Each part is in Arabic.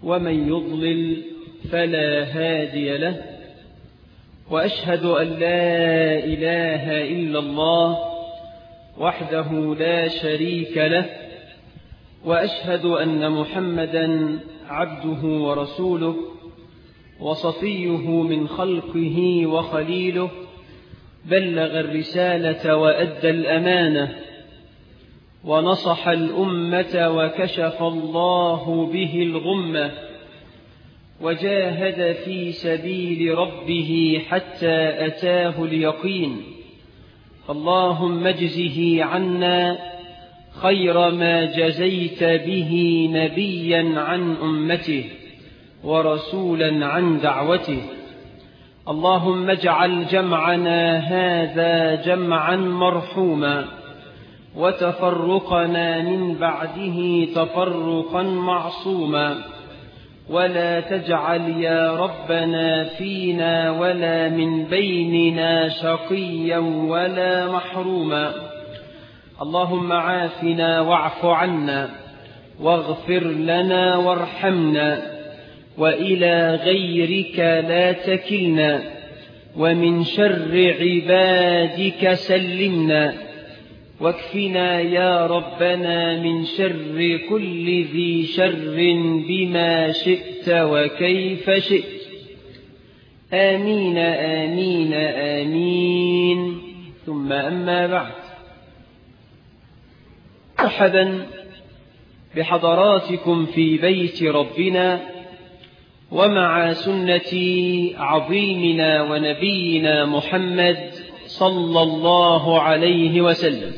ومن يضلل فلا هادي له، وأشهد أن لا إله إلا الله وحده لا شريك له، وأشهد أن محمدا عبده ورسوله وصفيه من خلقه وخليله، بلغ الرسالة وأدى الأمانة ونصح الأمة وكشف الله به الغمة، وجاهد في سبيل ربه حتى أتاه اليقين. اللهم اجزه عنا خير ما جزيت به نبيا عن أمته ورسولا عن دعوته. اللهم اجعل جمعنا هذا جمعا مرحوما، وتفرقنا من بعده تفرقا معصوما، ولا تجعل يا ربنا فينا ولا من بيننا شقيا ولا محروما. اللهم عافنا واعف عنا واغفر لنا وارحمنا، وإلى غيرك لا تكلنا، ومن شر عبادك سلمنا، واكفنا يا ربنا من شر كل ذي شر بما شئت وكيف شئت. آمين آمين آمين. ثم أما بعد، مرحبا بحضراتكم في بيت ربنا ومع سنة عظيمنا ونبينا محمد صلى الله عليه وسلم.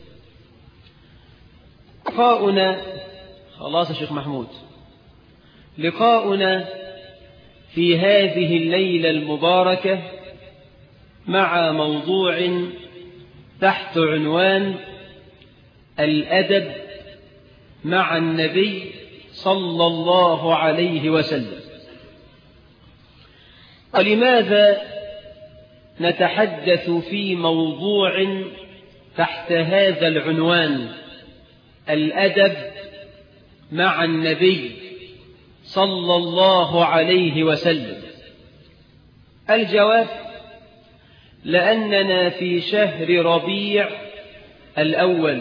لقاؤنا خلاص يا شيخ محمود، لقاؤنا في هذه الليلة المباركة مع موضوع تحت عنوان الأدب مع النبي صلى الله عليه وسلم. ولماذا نتحدث في موضوع تحت هذا العنوان الأدب مع النبي صلى الله عليه وسلم؟ الجواب: لأننا في شهر ربيع الأول،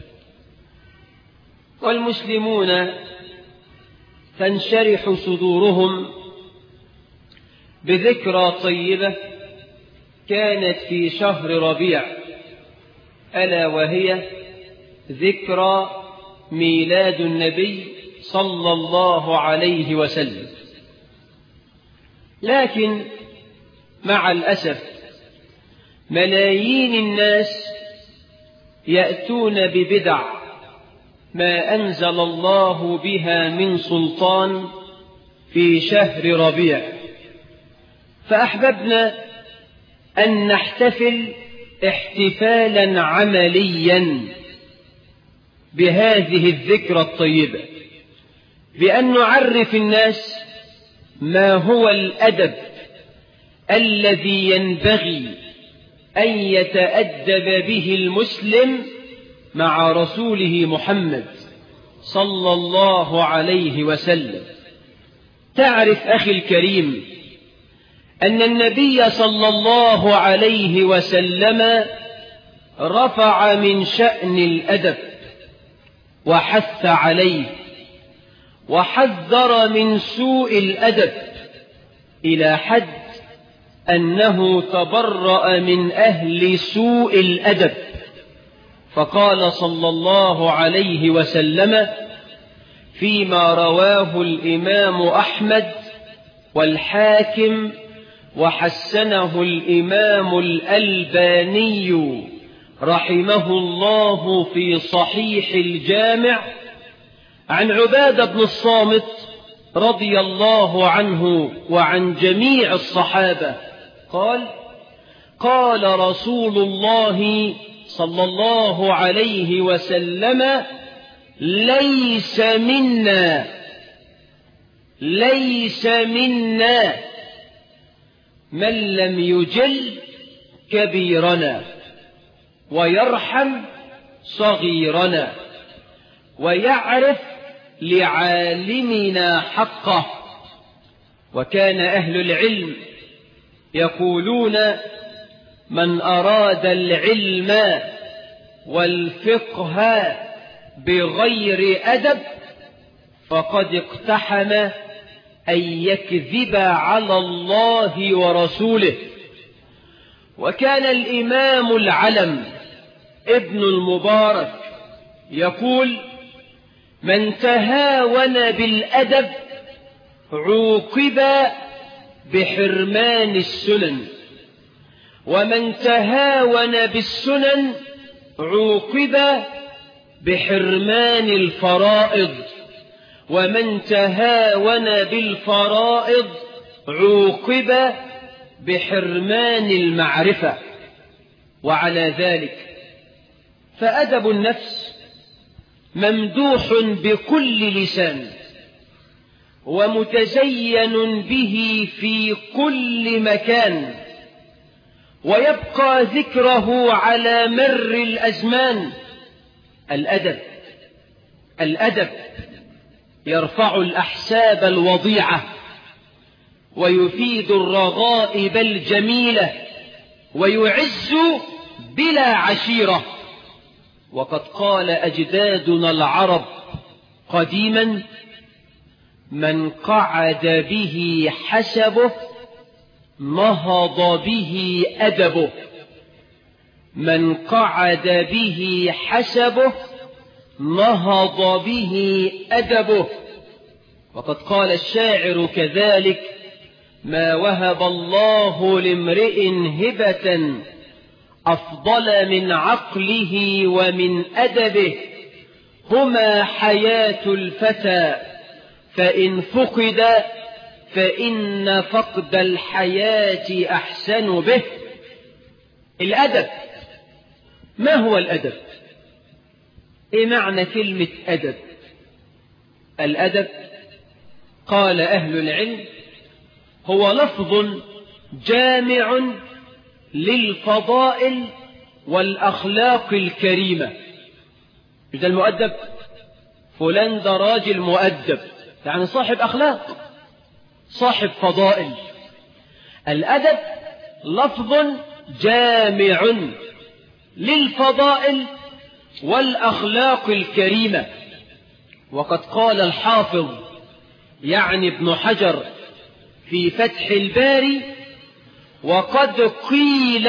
والمسلمون تنشرح صدورهم بذكرى طيبة كانت في شهر ربيع، ألا وهي ذكرى ميلاد النبي صلى الله عليه وسلم. لكن مع الأسف ملايين الناس يأتون ببدع ما أنزل الله بها من سلطان في شهر ربيع، فأحببنا أن نحتفل احتفالا عمليا بهذه الذكرى الطيبة، بأن نعرف الناس ما هو الأدب الذي ينبغي أن يتأدب به المسلم مع رسوله محمد صلى الله عليه وسلم. تعرف أخي الكريم أن النبي صلى الله عليه وسلم رفع من شأن الأدب وحث عليه، وحذر من سوء الأدب إلى حد أنه تبرأ من أهل سوء الأدب، فقال صلى الله عليه وسلم فيما رواه الإمام أحمد والحاكم وحسنه الإمام الألباني رحمه الله في صحيح الجامع عن عبادة بن الصامت رضي الله عنه وعن جميع الصحابة قال: قال رسول الله صلى الله عليه وسلم: ليس منا من لم يجل كبيرنا ويرحم صغيرنا ويعرف لعالمنا حقه. وكان أهل العلم يقولون: من أراد العلم والفقه بغير أدب فقد اقتحم أن يكذب على الله ورسوله. وكان الإمام العلم ابن المبارك يقول: من تهاون بالأدب عوقب بحرمان السنن، ومن تهاون بالسنن عوقب بحرمان الفرائض، ومن تهاون بالفرائض عوقب بحرمان المعرفة. وعلى ذلك فأدب النفس ممدوح بكل لسان، ومتزين به في كل مكان، ويبقى ذكره على مر الأزمان. الأدب يرفع الأحساب الوضيعة، ويفيد الرغائب الجميلة، ويعز بلا عشيرة. وقد قال أجدادنا العرب قديما: من قعد به حسبه نهض به أدبه. من قعد به حسبه نهض به أدبه. وقد قال الشاعر كذلك: ما وهب الله لامرئ هبة أفضل من عقله ومن أدبه، هما حياة الفتى، فإن فقد فإن فقد الحياة أحسن به. الأدب، ما هو الأدب؟ إيه معنى كلمة أدب؟ الأدب قال أهل العلم هو لفظ جامع للفضائل والأخلاق الكريمة. ده المؤدب، فلان ده راجل مؤدب، يعني صاحب أخلاق، صاحب فضائل. الأدب لفظ جامع للفضائل والأخلاق الكريمة. وقد قال الحافظ يعني ابن حجر في فتح الباري: وقد قيل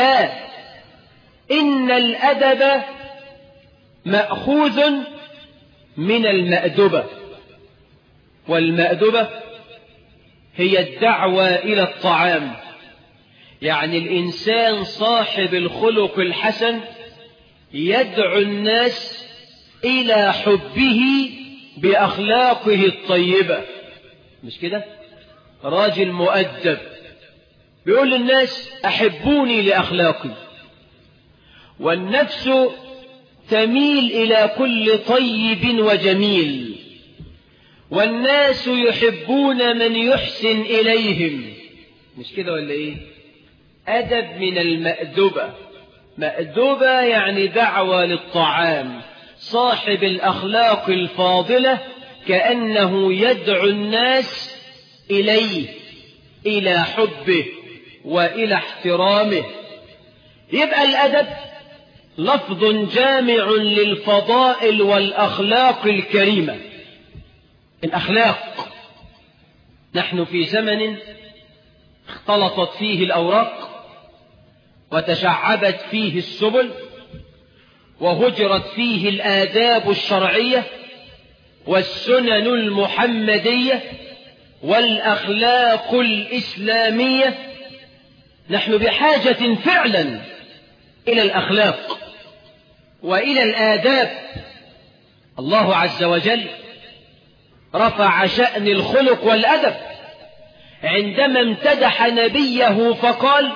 إن الأدب مأخوذ من المأدبة. والمأدبة هي الدعوة إلى الطعام، يعني الإنسان صاحب الخلق الحسن يدعو الناس إلى حبه بأخلاقه الطيبة. مش كده؟ راجل مؤدب بيقول للناس: أحبوني لأخلاقي. والنفس تميل إلى كل طيب وجميل، والناس يحبون من يحسن إليهم. مش كده ولا إيه؟ أدب من المأدبة. مأدبة يعني دعوة للطعام، صاحب الأخلاق الفاضلة كأنه يدعو الناس إليه، إلى حبه وإلى احترامه. يبقى الأدب لفظ جامع للفضائل والأخلاق الكريمة. الأخلاق، نحن في زمن اختلطت فيه الأوراق، وتشعبت فيه السبل، وهجرت فيه الآداب الشرعية والسنن المحمدية والأخلاق الإسلامية. نحن بحاجة فعلا إلى الأخلاق وإلى الآداب. الله عز وجل رفع شأن الخلق والأدب عندما امتدح نبيه فقال: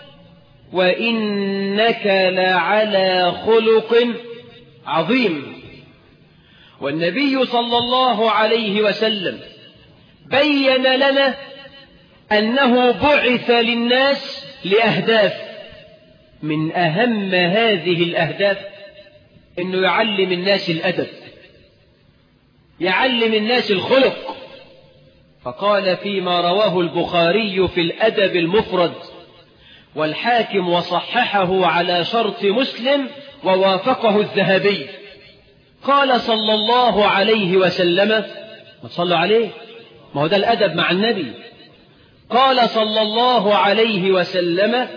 وإنك لعلى خلق عظيم. والنبي صلى الله عليه وسلم بين لنا أنه بعث للناس لأهداف، من أهم هذه الأهداف أنه يعلم الناس الأدب. يعلم الناس الخلق. فقال فيما رواه البخاري في الأدب المفرد والحاكم وصححه على شرط مسلم ووافقه الذهبي، قال صلى الله عليه وسلم، ما تصلوا عليه، ما هو ده الأدب مع النبي. قال صلى الله عليه وسلم: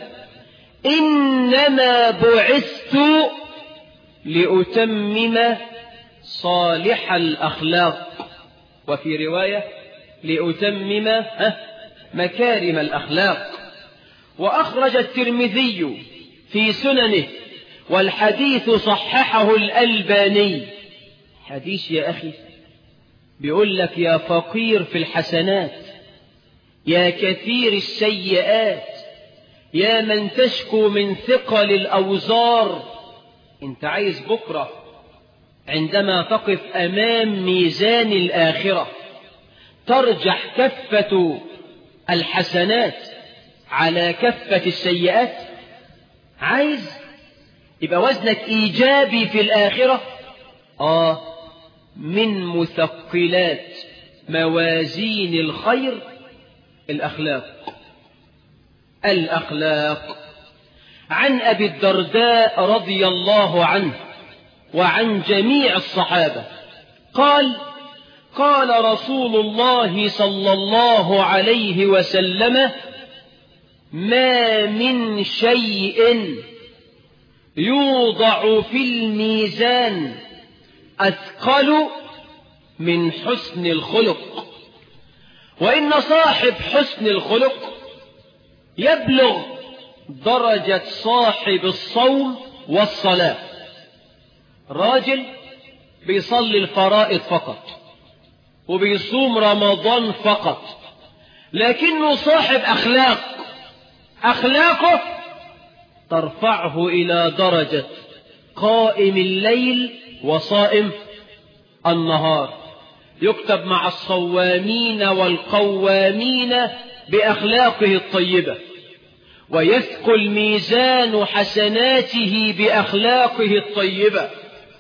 إنما بعثت لأتمم صالح الأخلاق، وفي رواية لأتمم مكارم الأخلاق. وأخرج الترمذي في سننه والحديث صححه الألباني. حديث يا أخي بيقول لك: يا فقير في الحسنات، يا كثير السيئات، يا من تشكو من ثقل الأوزار، انت عايز بكرة عندما تقف أمام ميزان الآخرة ترجح كفة الحسنات على كفة السيئات؟ عايز يبقى وزنك إيجابي في الآخرة؟ من مثقلات موازين الخير الأخلاق. عن أبي الدرداء رضي الله عنه وعن جميع الصحابة قال: قال رسول الله صلى الله عليه وسلم: ما من شيء يوضع في الميزان أثقل من حسن الخلق، وإن صاحب حسن الخلق يبلغ درجة صاحب الصوم والصلاة. راجل بيصلي الفرائض فقط وبيصوم رمضان فقط، لكنه صاحب أخلاقه ترفعه إلى درجة قائم الليل وصائم النهار، يكتب مع الصوامين والقوامين بأخلاقه الطيبة، ويثقل ميزان حسناته بأخلاقه الطيبة.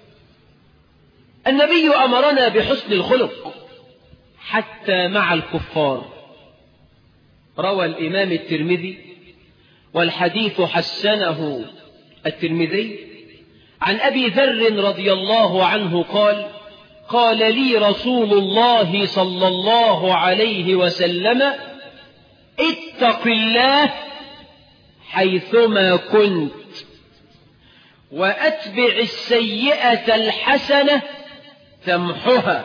النبي أمرنا بحسن الخلق حتى مع الكفار. روى الإمام الترمذي والحديث حسنه الترمذي عن أبي ذر رضي الله عنه قال: قال لي رسول الله صلى الله عليه وسلم: اتق الله حيثما كنت، وأتبع السيئة الحسنة تمحها،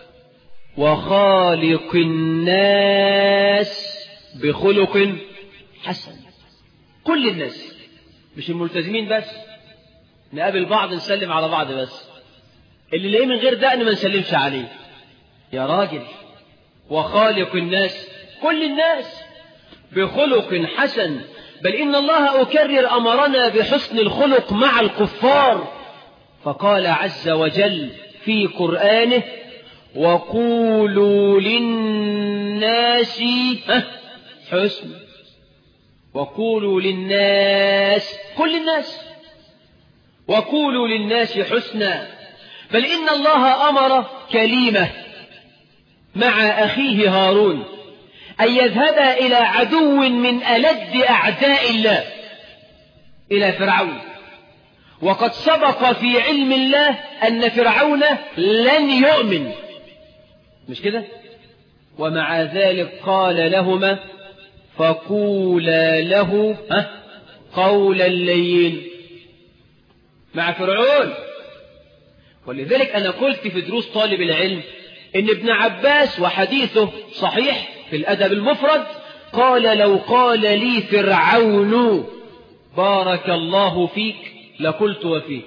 وخالق الناس بخلق حسن. كل الناس، مش الملتزمين بس، نقابل بعض نسلم على بعض بس، اللي لاقيه من غير دقن ما نسلمش عليه. يا راجل، وخالق الناس، كل الناس بخلق حسن. بل إن الله أكرر أمرنا بحسن الخلق مع الكفار، فقال عز وجل في قرآنه: وقولوا للناس حسنا. وقولوا للناس، كل الناس، وقولوا للناس حسنا. بل إن الله أمر كليمة مع أخيه هارون أن يذهب إلى عدو من ألد أعداء الله، إلى فرعون، وقد سبق في علم الله أن فرعون لن يؤمن، مش كده؟ ومع ذلك قال لهما: فقولا له قولا لينا مع فرعون. ولذلك أنا قلت في دروس طالب العلم إن ابن عباس وحديثه صحيح في الأدب المفرد قال: لو قال لي فرعون بارك الله فيك لقلت وفيك.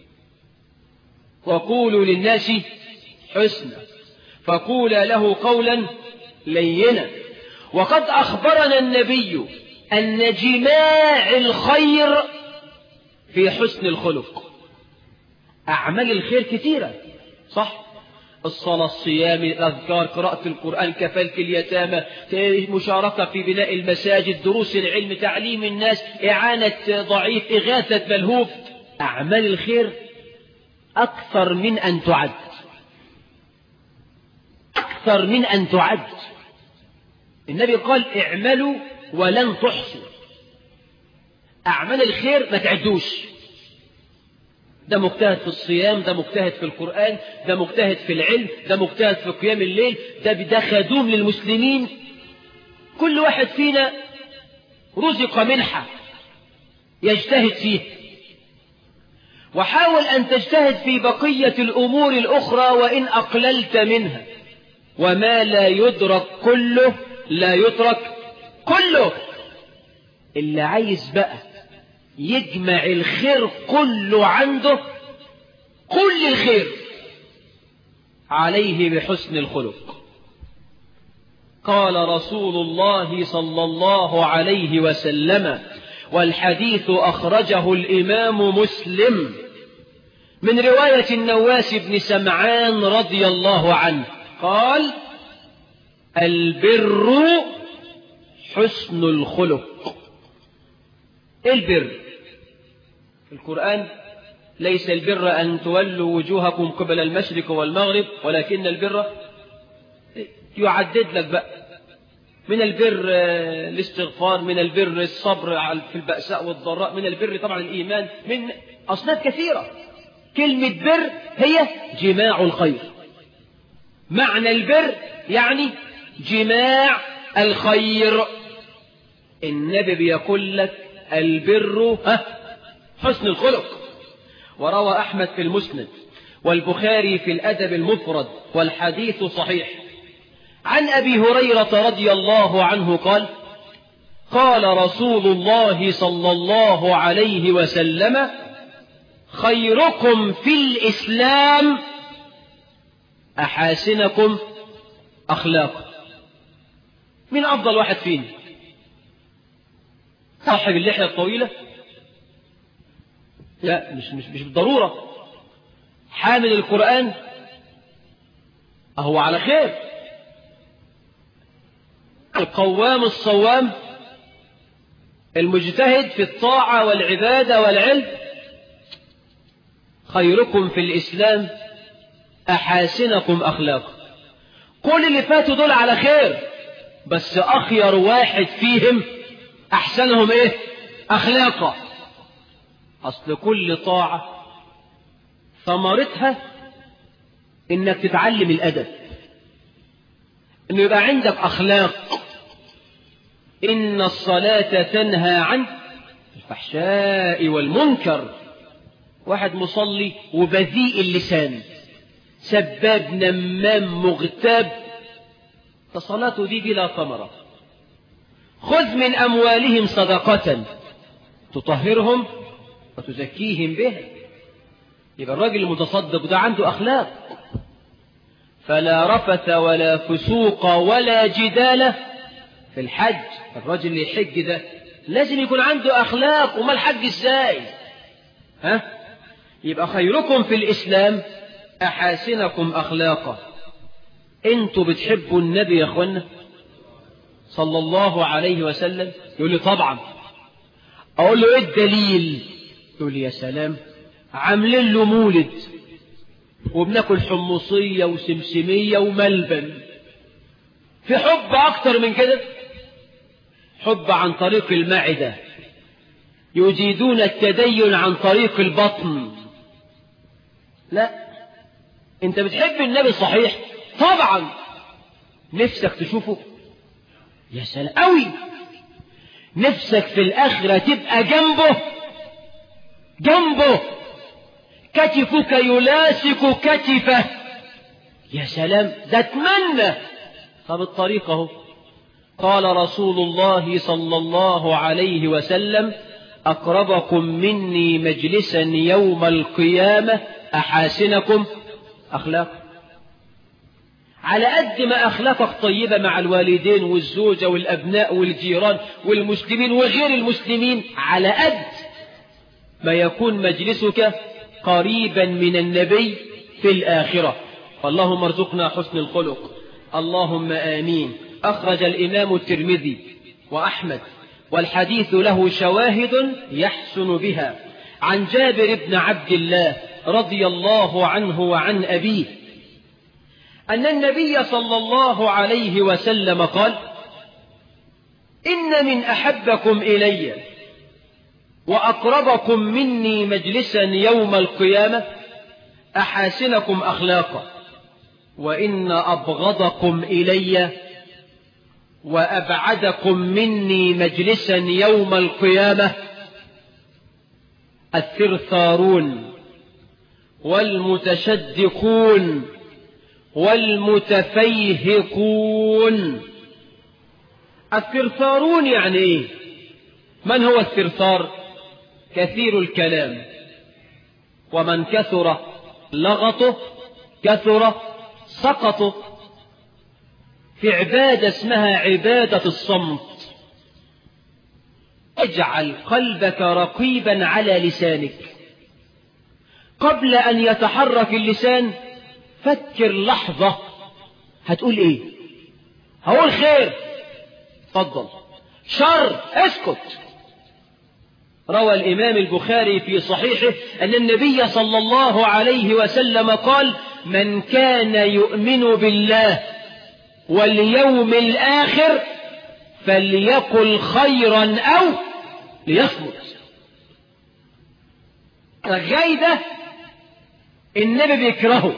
وقولوا للناس حسنا، فقولا له قولا لينا. وقد أخبرنا النبي أن جماع الخير في حسن الخلق. أعمال الخير كثيرة، صح؟ الصلاة، الصيام، الأذكار، قراءة القرآن، كفالة اليتامى، مشاركة في بناء المساجد، دروس العلم، تعليم الناس، إعانة ضعيف، إغاثة ملهوف. أعمال الخير أكثر من أن تعد. أكثر من أن تعد. النبي قال اعملوا ولن تحصوا. أعمال الخير ما تعدوش. ده مجتهد في الصيام، ده مجتهد في القرآن، ده مجتهد في العلم، ده مجتهد في قيام الليل، ده خدوم للمسلمين. كل واحد فينا رزق منحة يجتهد فيه، وحاول أن تجتهد في بقية الأمور الأخرى وإن أقللت منها. وما لا يدرك كله لا يترك كله. اللي عايز بقى يجمع الخير كله عنده، كل الخير، عليه بحسن الخلق. قال رسول الله صلى الله عليه وسلم، والحديث أخرجه الإمام مسلم من رواية النواس بن سمعان رضي الله عنه قال: البر حسن الخلق. البر في القرآن: ليس البر أن تولوا وجوهكم قبل المشرق والمغرب ولكن البر، يعدد لك بقى من البر الاستغفار، من البر الصبر في البأساء والضراء، من البر طبعا الإيمان، من أصناف كثيرة. كلمة بر هي جماع الخير. معنى البر يعني جماع الخير. النبي بيقول لك البر حسن الخلق. وروى أحمد في المسند والبخاري في الأدب المفرد والحديث صحيح عن أبي هريرة رضي الله عنه قال: قال رسول الله صلى الله عليه وسلم: خيركم في الإسلام أحاسنكم أخلاقا. من أفضل واحد فينا؟ صاحب اللحية الطويلة؟ لا، مش بالضرورة. حامل القرآن أهو على خير. القوام الصوام، المجتهد في الطاعة والعبادة والعلم. خيركم في الإسلام أحاسنكم أخلاقا. كل اللي فاتوا دول على خير، بس أخير واحد فيهم أحسنهم إيه؟ أخلاقا. أصل كل طاعة ثمرتها إنك تتعلم الأدب، إنه يبقى عندك أخلاق. إن الصلاة تنهى عن الفحشاء والمنكر. واحد مصلي وبذيء اللسان، سباب نمام مغتاب، فصلاته دي بلا ثمرة. خذ من أموالهم صدقة تطهرهم وتزكيهم بها. يبقى الراجل المتصدق ده عنده أخلاق. فلا رفث ولا فسوق ولا جدال في الحج. الراجل اللي يحج ده لازم يكون عنده أخلاق. وما الحج إزاي؟ يبقى خيركم في الإسلام أحاسنكم أخلاقا. انتوا بتحبوا النبي يا أخوانا صلى الله عليه وسلم؟ يقول لي طبعا. أقول له إيه الدليل؟ يقول لي يا سلام، عاملين له مولد وبناكل حمصية وسمسمية وملبن. في حب أكتر من كده؟ حب عن طريق المعدة، يجيدون التدين عن طريق البطن. لا، انت بتحب النبي صحيح طبعا، نفسك تشوفه يا سلام قوي، نفسك في الآخرة تبقى جنبه كتفك يلاسك كتفه. يا سلام، ده اتمنى. طب الطريق اهو. قال رسول الله صلى الله عليه وسلم: أقربكم مني مجلسا يوم القيامة أحاسنكم أخلاقا. على قد ما أخلاقك طيبة مع الوالدين والزوجة والأبناء والجيران والمسلمين وغير المسلمين، على قد ما يكون مجلسك قريبا من النبي في الآخرة. فاللهم ارزقنا حسن الخلق، اللهم آمين. أخرج الإمام الترمذي وأحمد والحديث له شواهد يحسن بها عن جابر بن عبد الله رضي الله عنه وعن أبيه أن النبي صلى الله عليه وسلم قال: إن من أحبكم إلي وأقربكم مني مجلسا يوم القيامة أحاسنكم أخلاقا، وإن أبغضكم إلي وأبعدكم مني مجلسا يوم القيامة الثرثارون والمتشدقون والمتفيهقون. الثرثارون يعني إيه؟ من هو الثرثار؟ كثير الكلام، ومن كثر لغطه كثر سقطه. في عبادة اسمها عبادة الصمت. اجعل قلبك رقيبا على لسانك، قبل أن يتحرك اللسان فكر لحظة هتقول إيه. هقول خير، تفضل. شر، اسكت. روى الإمام البخاري في صحيحه أن النبي صلى الله عليه وسلم قال: من كان يؤمن بالله واليوم الآخر فليقل خيرا أو ليصمت. الغيبة النبي بيكرهه،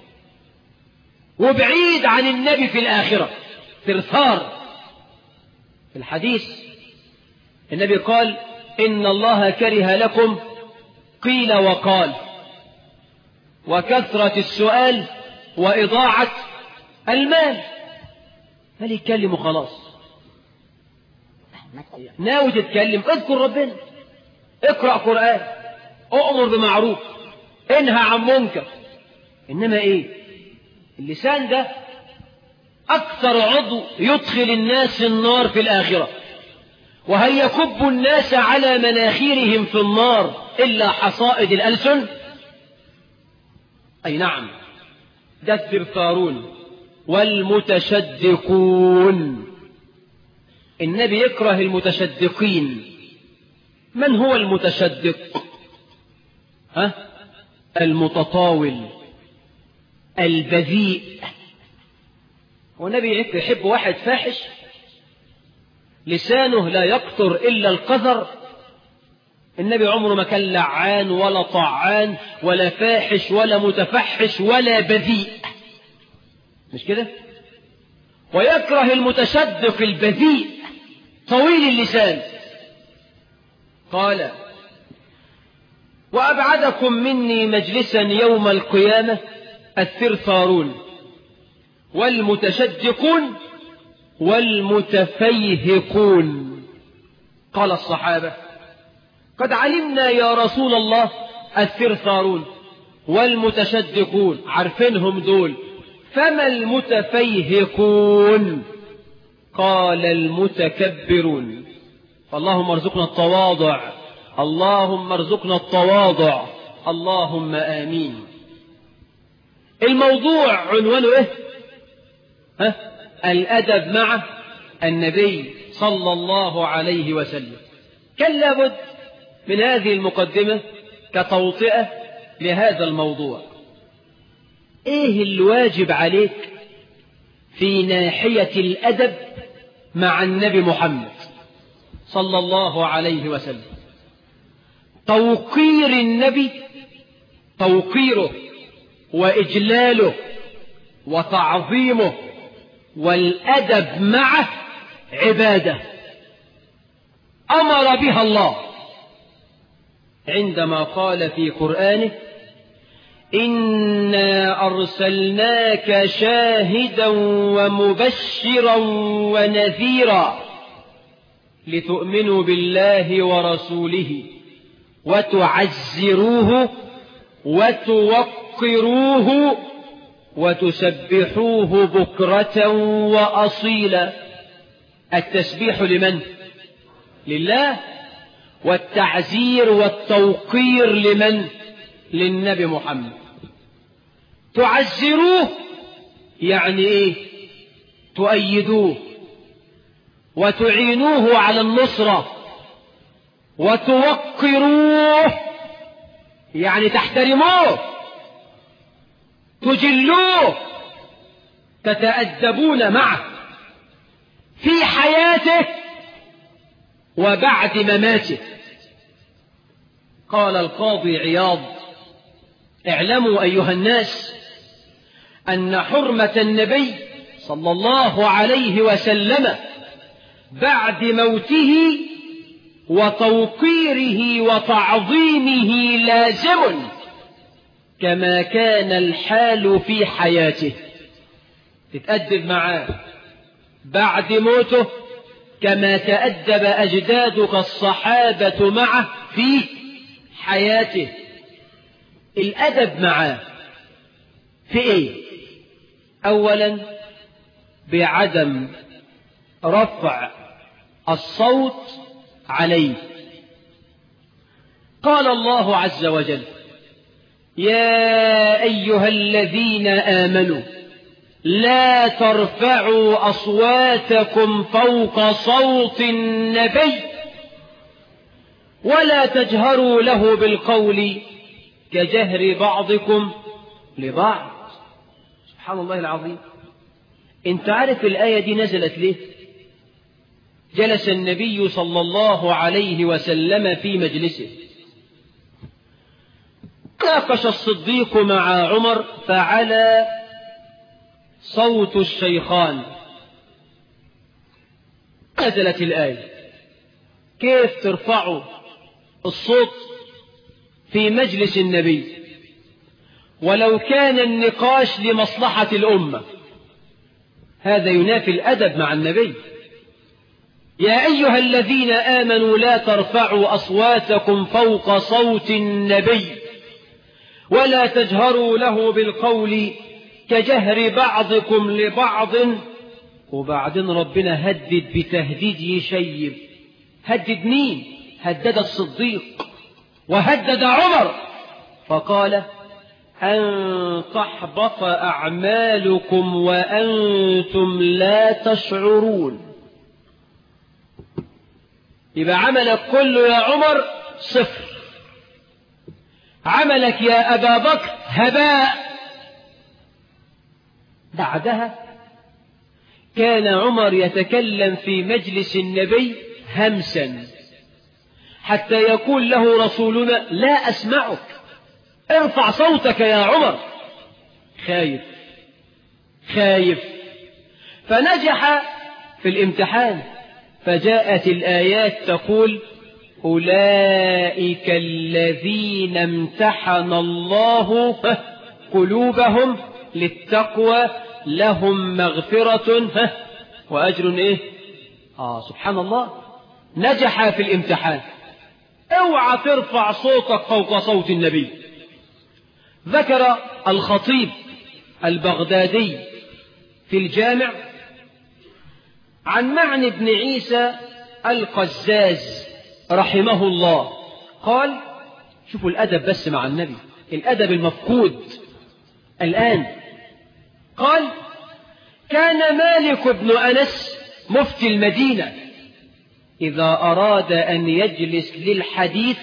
وبعيد عن النبي في الآخرة. ثرثار. في الحديث النبي قال: إن الله كره لكم قيل وقال، وكثرة السؤال، وإضاعة المال. هل يتكلم وخلاص؟ ناوي تتكلم، اذكر ربنا، اقرأ قرآن، أؤمر بمعروف، انهى عن منكر. إنما إيه؟ اللسان ده أكثر عضو يدخل الناس النار في الآخرة. وهل يكب الناس على مناخيرهم في النار إلا حصائد الألسن؟ أي نعم، ده الثرثارون والمتشدقون. النبي يكره المتشدقين. من هو المتشدق؟ المتطاول، البذيء. والنبي يحب واحد فاحش لسانه لا يقطر إلا القذر. النبي عمره ما كان لعان ولا طعان ولا فاحش ولا متفحش ولا بذيء، مش كده؟ ويكره المتشدق البذيء طويل اللسان. قال: وأبعدكم مني مجلسا يوم القيامة الثرثارون والمتشدقون والمتفيهقون. قال الصحابة: قد علمنا يا رسول الله الثرثارون والمتشدقون، عارفينهم دول، فما المتفيهقون؟ قال: المتكبرون. اللهم ارزقنا التواضع، اللهم ارزقنا التواضع، اللهم آمين. الموضوع عنوانه ايه؟ الأدب مع النبي صلى الله عليه وسلم. كان لابد من هذه المقدمة كتوطئة لهذا الموضوع. ايه الواجب عليك في ناحية الأدب مع النبي محمد صلى الله عليه وسلم؟ توقير النبي، توقيره وإجلاله وتعظيمه، والأدب معه عبادة أمر بها الله عندما قال في قرآنه: إنا أرسلناك شاهدا ومبشرا ونذيرا لتؤمنوا بالله ورسوله وتعزروه وتوقروه وتسبحوه بكرة وأصيلا. التسبيح لمن؟ لله. والتعزير والتوقير لمن؟ للنبي محمد. تعزروه يعني ايه؟ تؤيدوه وتعينوه على النصرة. وتوقروه يعني تحترموه، تجلوه، تتأدبون معه في حياته وبعد مماته. قال القاضي عياض: اعلموا أيها الناس أن حرمة النبي صلى الله عليه وسلم بعد موته وتوقيره وتعظيمه لازم كما كان الحال في حياته. تتأدب معاه بعد موته كما تأدب أجدادك الصحابة معه في حياته. الأدب معاه في إيه؟ أولا بعدم رفع الصوت عليه. قال الله عز وجل: يا أيها الذين آمنوا لا ترفعوا أصواتكم فوق صوت النبي ولا تجهروا له بالقول كجهر بعضكم لبعض. سبحان الله العظيم. انت عارف الآية دي نزلت ليه؟ جلس النبي صلى الله عليه وسلم في مجلسه، ناقش الصديق مع عمر فعلى صوت الشيخان، نزلت الآية: كيف ترفعوا الصوت في مجلس النبي ولو كان النقاش لمصلحة الأمة؟ هذا ينافي الأدب مع النبي. يا أيها الذين آمنوا لا ترفعوا أصواتكم فوق صوت النبي ولا تجهروا له بالقول كجهر بعضكم لبعض. وبعدين ربنا هدد بتهديد يشيب. هدد مين؟ هدد الصديق وهدد عمر، فقال: أن تحبط أعمالكم وأنتم لا تشعرون. يبقى عملك كله يا عمر صفر، عملك يا أبا بكر هباء. بعدها كان عمر يتكلم في مجلس النبي همسا حتى يقول له رسولنا: لا أسمعك، ارفع صوتك يا عمر. خايف. فنجح في الامتحان، فجاءت الآيات تقول: أولئك الذين امتحن الله قلوبهم للتقوى لهم مغفرة وأجر سبحان الله. نجح في الامتحان. اوعى ترفع صوتك فوق صوت النبي. ذكر الخطيب البغدادي في الجامع عن معن بن عيسى القزاز رحمه الله قال: شوفوا الأدب بس مع النبي، الأدب المفقود الآن. قال: كان مالك بن أنس مفتي المدينة إذا أراد أن يجلس للحديث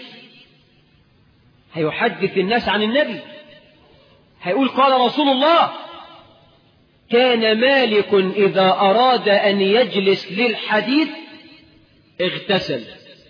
هيحدث الناس عن النبي، هيقول قال رسول الله. كان مالك إذا أراد أن يجلس للحديث اغتسل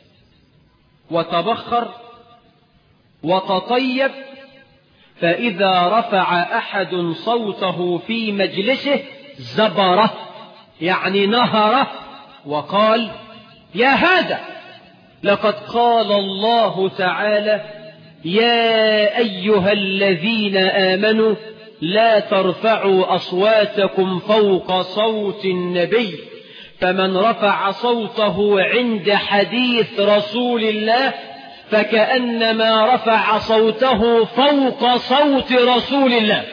وتبخر وتطيب، فإذا رفع أحد صوته في مجلسه زبره، يعني نهره، وقال: يا هذا لقد قال الله تعالى: يا أيها الذين آمنوا لا ترفعوا أصواتكم فوق صوت النبي، فمن رفع صوته عند حديث رسول الله فكأنما رفع صوته فوق صوت رسول الله.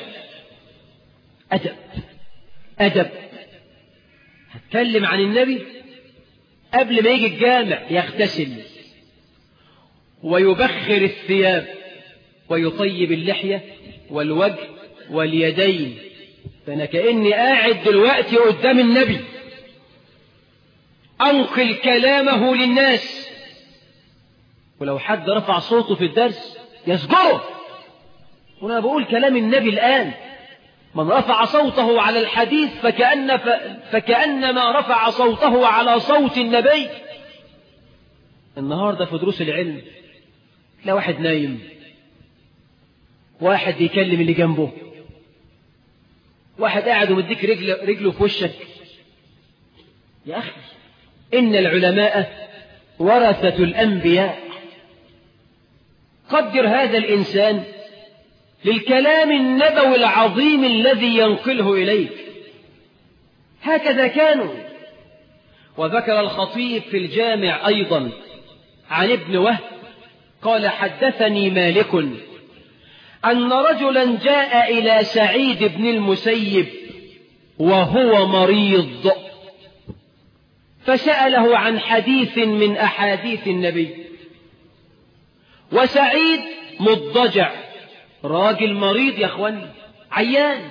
أدب. هتكلم عن النبي قبل ما يجي الجامع يغتسل ويبخر الثياب ويطيب اللحية والوجه واليدين، فأنا كأني قاعد دلوقتي قدام النبي أنقل كلامه للناس. ولو حد رفع صوته في الدرس يسجره، وأنا بقول كلام النبي الآن، من رفع صوته على الحديث فكأنما رفع صوته على صوت النبي. النهاردة في دروس العلم لا واحد نايم، واحد بيكلم اللي جنبه، واحد قاعد ومديك رجله في وشك. يا أخي إن العلماء ورثة الأنبياء. قدر هذا الإنسان للكلام النبوي العظيم الذي ينقله إليك. هكذا كانوا. وذكر الخطيب في الجامع أيضا عن ابن وهب قال حدثني مالك أن رجلا جاء إلى سعيد بن المسيب وهو مريض فسأله عن حديث من أحاديث النبي، وسعيد مضجع، راجل مريض يا أخواني، عيان،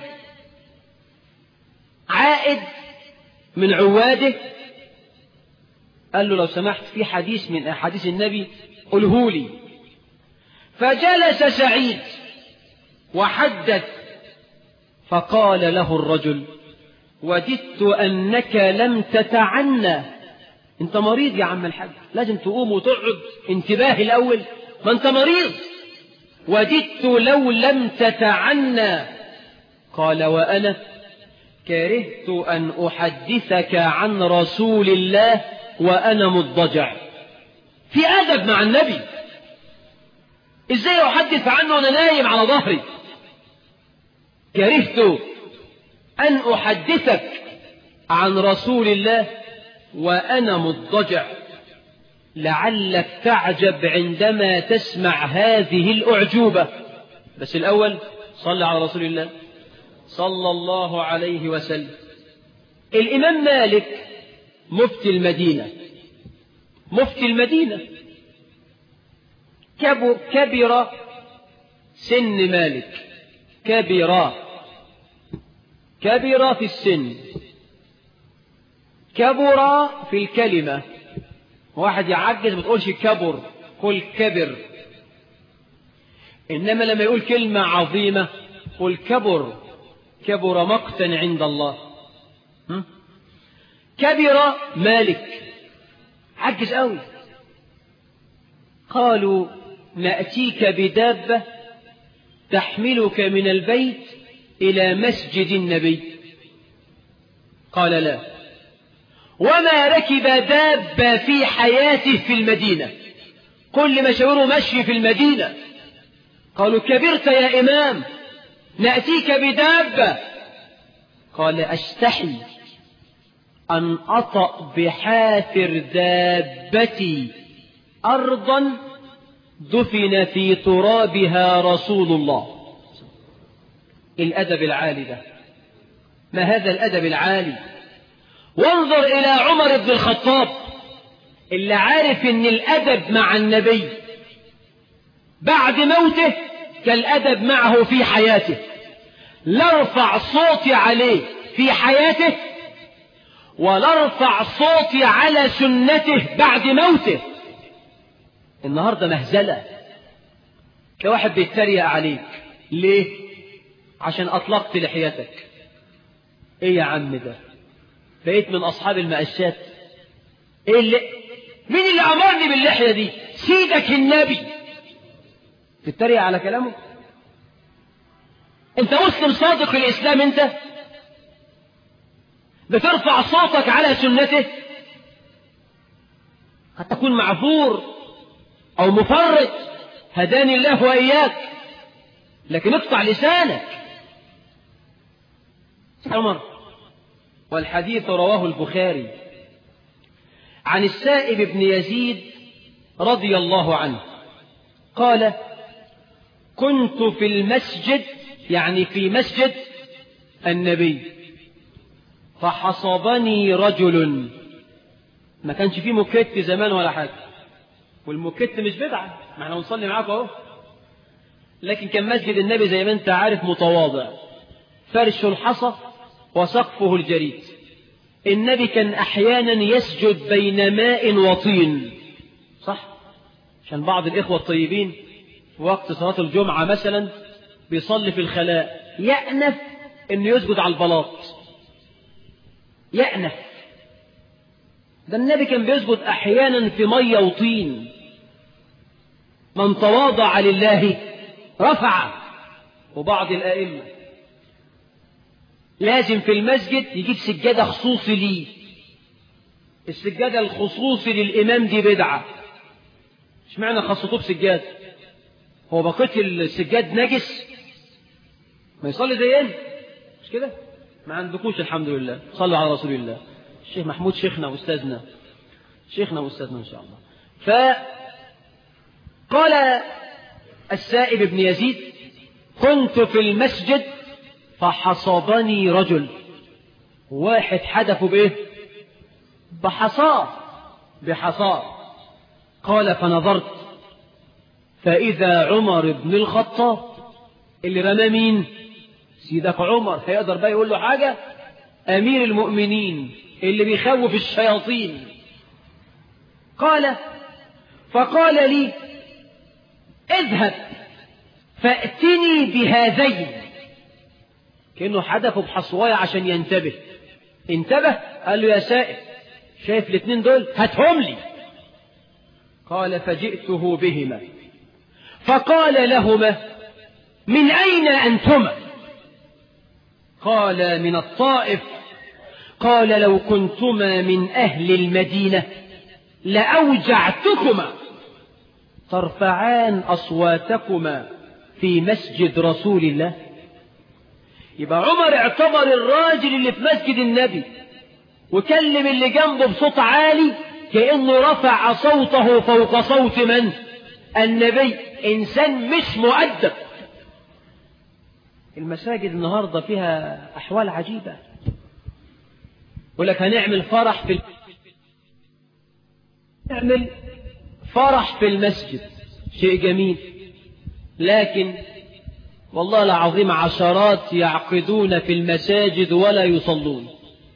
عائد من عواده. قال له لو سمحت في حديث من أحاديث النبي قله لي. فجلس سعيد وحدث، فقال له الرجل وددت أنك لم تتعنى. انت مريض يا عم الحاج، لازم تقوم وتقعد، انتباه الأول، ما انت مريض. وددت لو لم تتعنى. قال وأنا كرهت أن أحدثك عن رسول الله وأنا مضجع. في أدب مع النبي، إزاي أحدث عنه وأنا نايم على ظهري؟ كرهت أن أحدثك عن رسول الله وأنا مضجع. لعلك تعجب عندما تسمع هذه الأعجوبة. بس الأول صلى على رسول الله صلى الله عليه وسلم. الإمام مالك مفتي المدينة، مفتي المدينة، كبر سن مالك، كبر في السن، كبر في الكلمة. واحد يعجز ما تقولش كبر، قل كبر. إنما لما يقول كلمة عظيمة قل كبر، كبر مقتا عند الله. كبر مالك، عجز قوي. قالوا نأتيك بدابة تحملك من البيت إلى مسجد النبي. قال لا، وما ركب دابة في حياته في المدينة، كل مشاوره مشي في المدينة. قالوا كبرت يا إمام، نأتيك بدابة. قال أستحي أن أطأ بحافر دابتي أرضا دفن في ترابها رسول الله. الأدب العالي ده، ما هذا الأدب العالي؟ وانظر إلى عمر بن الخطاب اللي عارف إن الأدب مع النبي بعد موته كالأدب معه في حياته. لا ارفع صوتي عليه في حياته ولا ارفع صوتي على سنته بعد موته. النهاردة مهزلة، كواحد بيتريق عليك. ليه؟ عشان أطلقت لحيتك. إيه يا عم ده؟ بقيت من أصحاب المقشات. إيه اللي مين اللي أمرني باللحية دي؟ سيدك النبي. تتريق على كلامه؟ أنت مسلم صادق الإسلام، أنت بترفع صوتك على سنته. قد تكون معذور أو مفرط، هداني الله وإياك، لكن اقطع لسانك. عمر، والحديث رواه البخاري عن السائب بن يزيد رضي الله عنه قال كنت في المسجد، يعني في مسجد النبي، فحصبني رجل. ما كانش فيه مكت زمان ولا حاجة، والمكت مش بدعة، ما احنا بنصلي معاكم اهو. لكن كان مسجد النبي زي ما انت عارف متواضع، فرش الحصى وسقفه الجريد. النبي كان احيانا يسجد بين ماء وطين، صح؟ عشان بعض الاخوة الطيبين في وقت صلاة الجمعة مثلا بيصلي في الخلاء، يأنف إنه يسجد على البلاط يأنف. ده النبي كان بيسجد أحيانا في مية وطين. من تواضع لله رفعه. وبعض الآئمة لازم في المسجد يجيب سجادة خصوصي ليه. السجادة الخصوصي للإمام دي بدعة. مش معنى خصوصه بسجادة؟ هو بقية السجاد نجس ما يصلي زينا؟ مش كده؟ ما عندكوش الحمد لله. صلوا على رسول الله. الشيخ محمود شيخنا وأستاذنا، شيخنا وأستاذنا إن شاء الله. فقال السائب بن يزيد: كنت في المسجد فحصبني رجل. واحد حدفه بإيه؟ بحصاه. قال: فنظرت فإذا عمر بن الخطاب. اللي رمى مين؟ سيدك عمر. هيقدر بقى يقول له حاجة؟ أمير المؤمنين اللي بيخوف الشياطين. قال: فقال لي: اذهب فأتني بهذين. كأنه حدفه بحصوايا عشان ينتبه. انتبه. قال له: يا سائل، شايف الاثنين دول؟ هاتهم لي. قال: فجئته بهما. فقال لهما: من أين أنتما؟ قال: من الطائف. قال: لو كنتما من أهل المدينة لأوجعتكما ترفعان أصواتكما في مسجد رسول الله. يبقى عمر اعتبر الراجل اللي في مسجد النبي وكلم اللي جنبه بصوت عالي كأنه رفع صوته فوق صوت من؟ النبي. إنسان مش مؤدب. المساجد النهاردة فيها أحوال عجيبة. يقول لك هنعمل فرح في المسجد. شيء جميل، لكن والله العظيم عشرات يعقدون في المساجد ولا يصلون.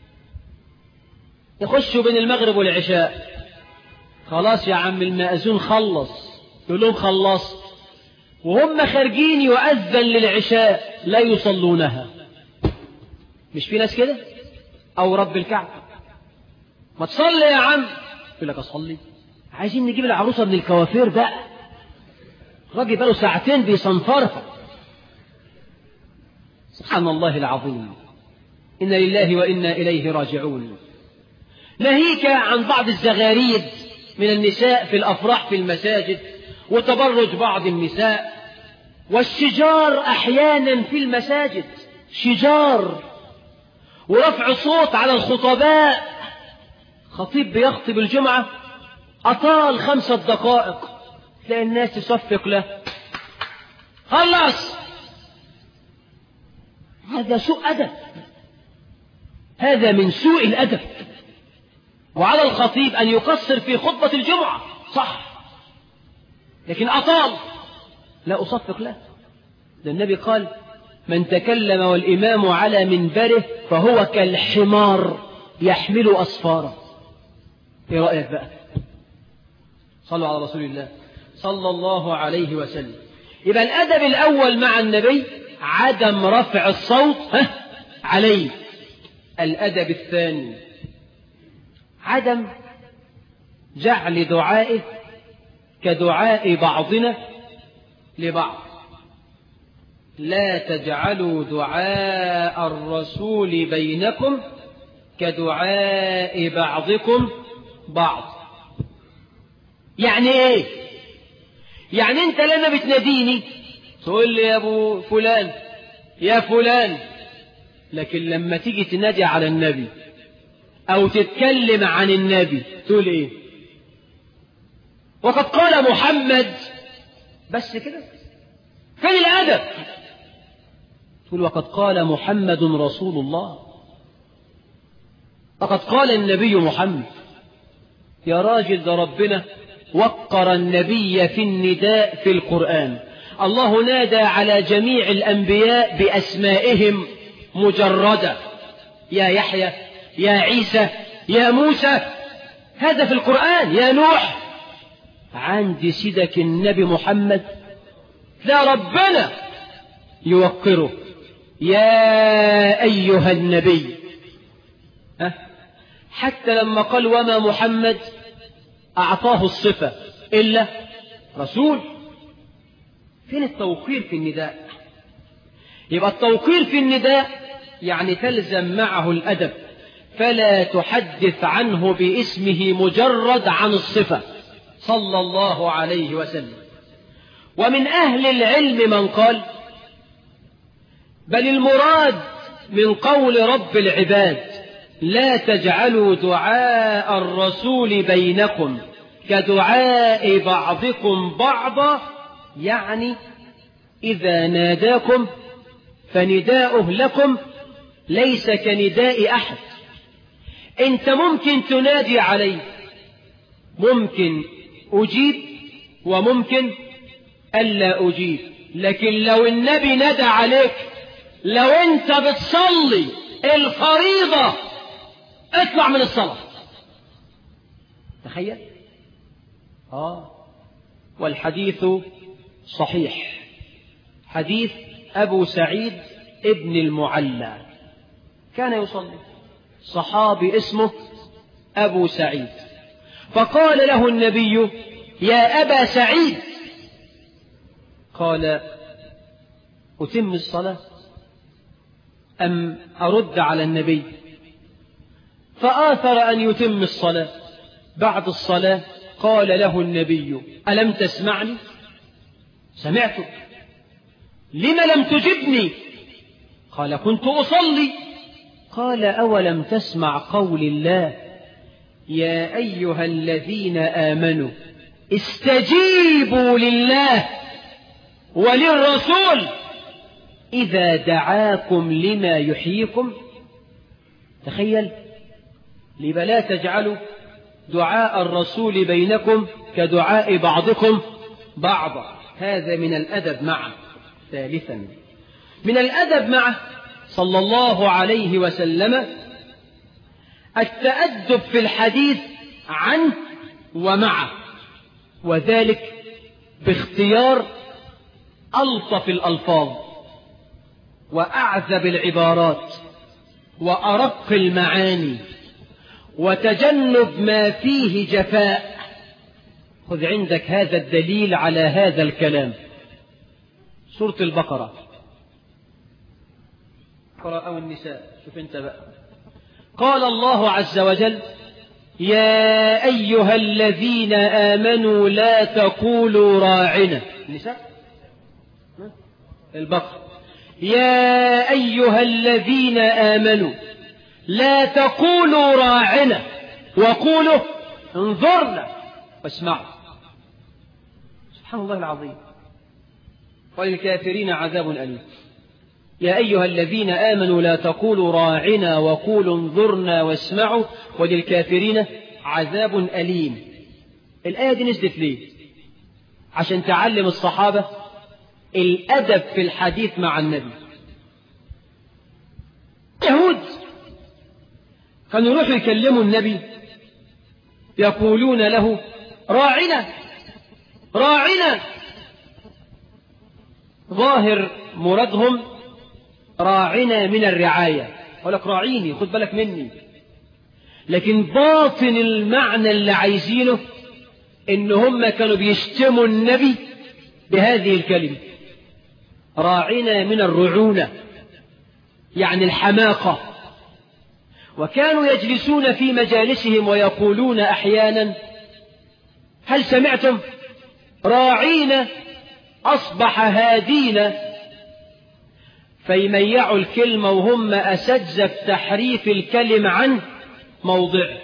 يخشوا بين المغرب والعشاء، خلاص يا عم المأذون خلص، يقول لهم خلصت، وهم خارجين يؤذن للعشاء لا يصلونها. مش في ناس كده؟ أو رب الكعبة ما تصلي يا عم، يقول لك أصلي. عايزين نجيب العروسة من الكوافير بقى. الراجل بقاله ساعتين بيصنفرها. سبحان الله العظيم. إنا لله وإنا إليه راجعون. ناهيك عن بعض الزغاريد من النساء في الأفراح في المساجد، وتبرج بعض النساء، والشجار أحيانا في المساجد، شجار، ورفع صوت على الخطباء. خطيب بيخطب الجمعة أطال 5 دقائق، تلاقي الناس تصفق له. خلص. هذا سوء أدب، هذا من سوء الأدب. وعلى الخطيب أن يقصر في خطبة الجمعة، صح، لكن أطال، لا أصفق له. ده النبي قال: من تكلم والإمام على منبره فهو كالحمار يحمل أسفاره. إيه رأيك بقى؟ صلوا على رسول الله صلى الله عليه وسلم. يبقى الأدب الأول مع النبي عدم رفع الصوت عليه. الأدب الثاني عدم جعل دعائه كدعاء بعضنا لبعض. لا تجعلوا دعاء الرسول بينكم كدعاء بعضكم بعض. يعني ايه؟ يعني انت لما بتناديني تقول لي يا ابو فلان يا فلان، لكن لما تيجي تنادي على النبي او تتكلم عن النبي تقول ايه؟ وقد قال محمد، بس كده. فين الادب؟ تقول وقد قال محمد رسول الله، وقد قال النبي محمد. يا راجل، ده ربنا وقر النبي في النداء في القرآن. الله نادى على جميع الأنبياء بأسمائهم مجردة: يا يحيى، يا عيسى، يا موسى. هذا في القرآن. يا نوح. عندي سيدك النبي محمد، لا ربنا يوقره يا أيها النبي. حتى لما قال وما محمد أعطاه الصفة إلا رسول. فين التوقير في النداء؟ يبقى التوقير في النداء يعني تلزم معه الأدب، فلا تحدث عنه باسمه مجرد عن الصفة صلى الله عليه وسلم. ومن أهل العلم من قال بل المراد من قول رب العباد لا تجعلوا دعاء الرسول بينكم كدعاء بعضكم بعضا، يعني إذا ناداكم فنداؤه لكم ليس كنداء أحد. أنت ممكن تنادي عليه، ممكن أجيب وممكن ألا أجيب، لكن لو النبي ندى عليك، لو أنت بتصلي الفريضة اطلع من الصلاة، تخيل. والحديث صحيح، حديث أبو سعيد ابن المعلى كان يصلي، صحابي اسمه أبو سعيد، فقال له النبي يا أبا سعيد، قال أتم الصلاة أم أرد على النبي؟ فآثر أن يتم الصلاة. بعد الصلاة قال له النبي ألم تسمعني؟ سمعتك. لم لم تجبني؟ قال كنت أصلي. قال أولم تسمع قول الله يا أيها الذين آمنوا استجيبوا لله وللرسول إذا دعاكم لما يحييكم؟ تخيل. لما لا تجعلوا دعاء الرسول بينكم كدعاء بعضكم بعضا. هذا من الأدب معه. ثالثا من الأدب معه صلى الله عليه وسلم التأدب في الحديث عنه ومعه، وذلك باختيار ألطف الألفاظ وأعذب العبارات وأرق المعاني، وتجنب ما فيه جفاء. خذ عندك هذا الدليل على هذا الكلام. سورة البقرة أو النساء، شوف انت بقى. قال الله عز وجل يا أيها الذين آمنوا لا تقولوا راعنا. النساء البقرة يا أيها الذين آمنوا لا تقولوا راعنا وقولوا انظرنا واسمعوا. سبحان الله العظيم. وللكافرين عذاب أليم. يا أيها الذين آمنوا لا تقولوا راعنا وقولوا انظرنا واسمعوا وللكافرين عذاب أليم. الآية دي نزلت ليه؟ عشان تعلم الصحابة الأدب في الحديث مع النبي. يهود كانوا يروحوا يكلموا النبي يقولون له راعنا راعنا، ظاهر مرادهم راعنا من الرعاية، أقول لك راعيني خد بالك مني، لكن باطن المعنى اللي عايزينه إن هم كانوا بيشتموا النبي بهذه الكلمة راعنا من الرعونة، يعني الحماقة. وكانوا يجلسون في مجالسهم ويقولون أحيانا هل سمعتم راعينا أصبح هادينا، فيميعوا الكلمة وهم أساتذة في تحريف الكلم عن موضعه.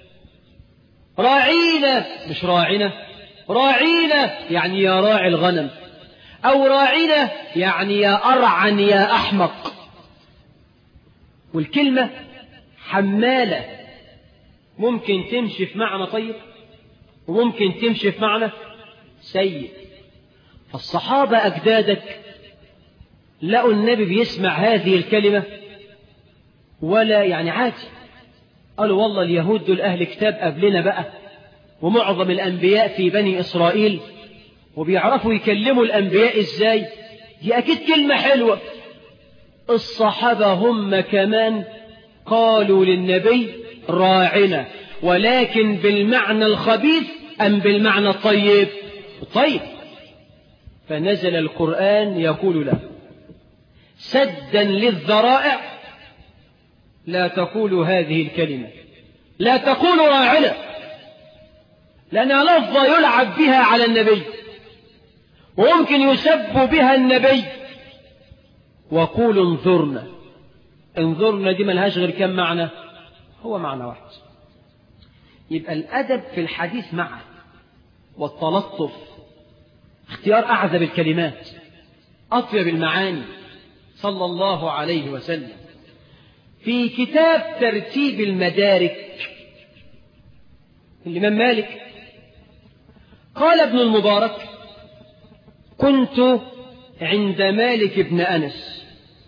راعينا مش راعنا، راعينا يعني يا راعي الغنم، أو راعنا يعني يا أرعن يا أحمق. والكلمة حمالة، ممكن تمشي في معنى طيب وممكن تمشي في معنى سيء. فالصحابة أجدادك لقوا النبي بيسمع هذه الكلمة ولا يعني عادي، قالوا والله اليهود دول أهل كتاب قبلنا بقى، ومعظم الأنبياء في بني إسرائيل وبيعرفوا يكلموا الأنبياء إزاي، دي أكيد كلمة حلوة، الصحابة هم كمان قالوا للنبي راعنا، ولكن بالمعنى الخبيث أم بالمعنى الطيب؟ طيب. فنزل القرآن يقول له سدا للذرائع لا تقولوا هذه الكلمة، لا تقولوا راعنا، لأنها لفظة يلعب بها على النبي وممكن يسب بها النبي. وقولوا انظرنا. انظرنا دي ملهاش غير كم معنى؟ هو معنى واحد. يبقى الأدب في الحديث معه والتلطف، اختيار أعذب الكلمات، أطيب المعاني، صلى الله عليه وسلم. في كتاب ترتيب المدارك الإمام مالك قال ابن المبارك كنت عند مالك بن أنس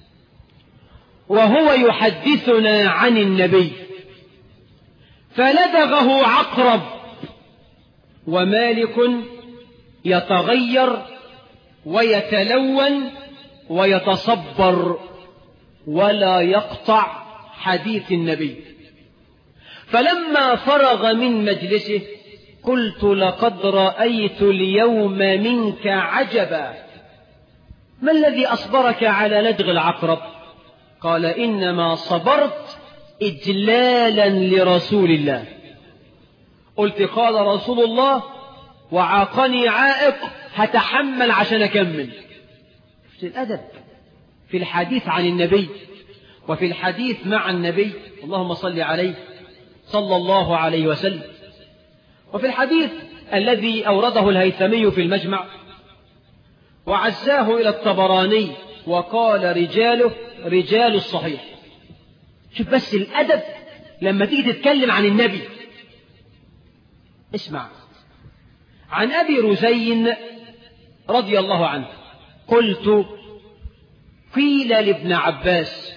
وهو يحدثنا عن النبي فلدغه عقرب ومالك يتغير ويتلون ويتصبر ولا يقطع حديث النبي. فلما فرغ من مجلسه قلت لقد رأيت اليوم منك عجبا، ما الذي أصبرك على لدغ العقرب؟ قال إنما صبرت إجلالا لرسول الله. قلت قال رسول الله وعاقني عائق، هتحمل عشان أكمل. في الأدب في الحديث عن النبي وفي الحديث مع النبي، اللهم صل عليه صلى الله عليه وسلم. وفي الحديث الذي أورده الهيثمي في المجمع وعزاه إلى الطبراني وقال رجاله رجال الصحيح. شوف بس الأدب لما تيجي تتكلم عن النبي. اسمع عن أبي رزين رضي الله عنه قلت قيل لابن عباس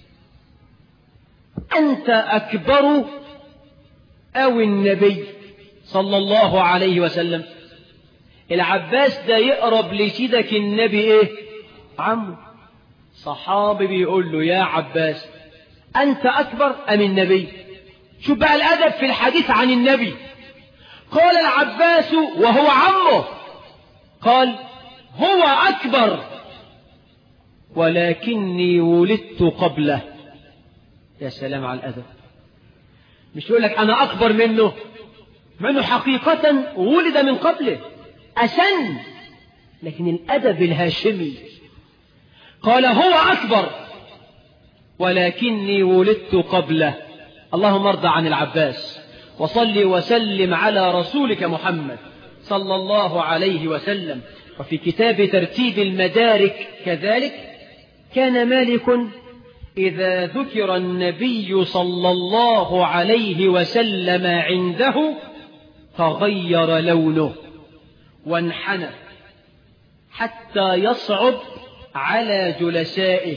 أنت أكبر أو النبي صلى الله عليه وسلم؟ العباس ده يقرب لسيدك النبي إيه؟ عمه. صحابي بيقول له يا عباس أنت أكبر أم النبي؟ شوف بقى الأدب في الحديث عن النبي. قال العباس وهو عمه، قال هو أكبر ولكني ولدت قبله. يا سلام على الأدب. مش يقول لك أنا أكبر منه، مع أنه حقيقة ولد من قبله أسن، لكن الأدب الهاشمي. قال هو أكبر ولكني ولدت قبله. اللهم ارضى عن العباس وصل وسلم على رسولك محمد صلى الله عليه وسلم. وفي كتاب ترتيب المدارك كذلك كان مالك إذا ذكر النبي صلى الله عليه وسلم عنده تغير لونه وانحنى حتى يصعب على جلسائه.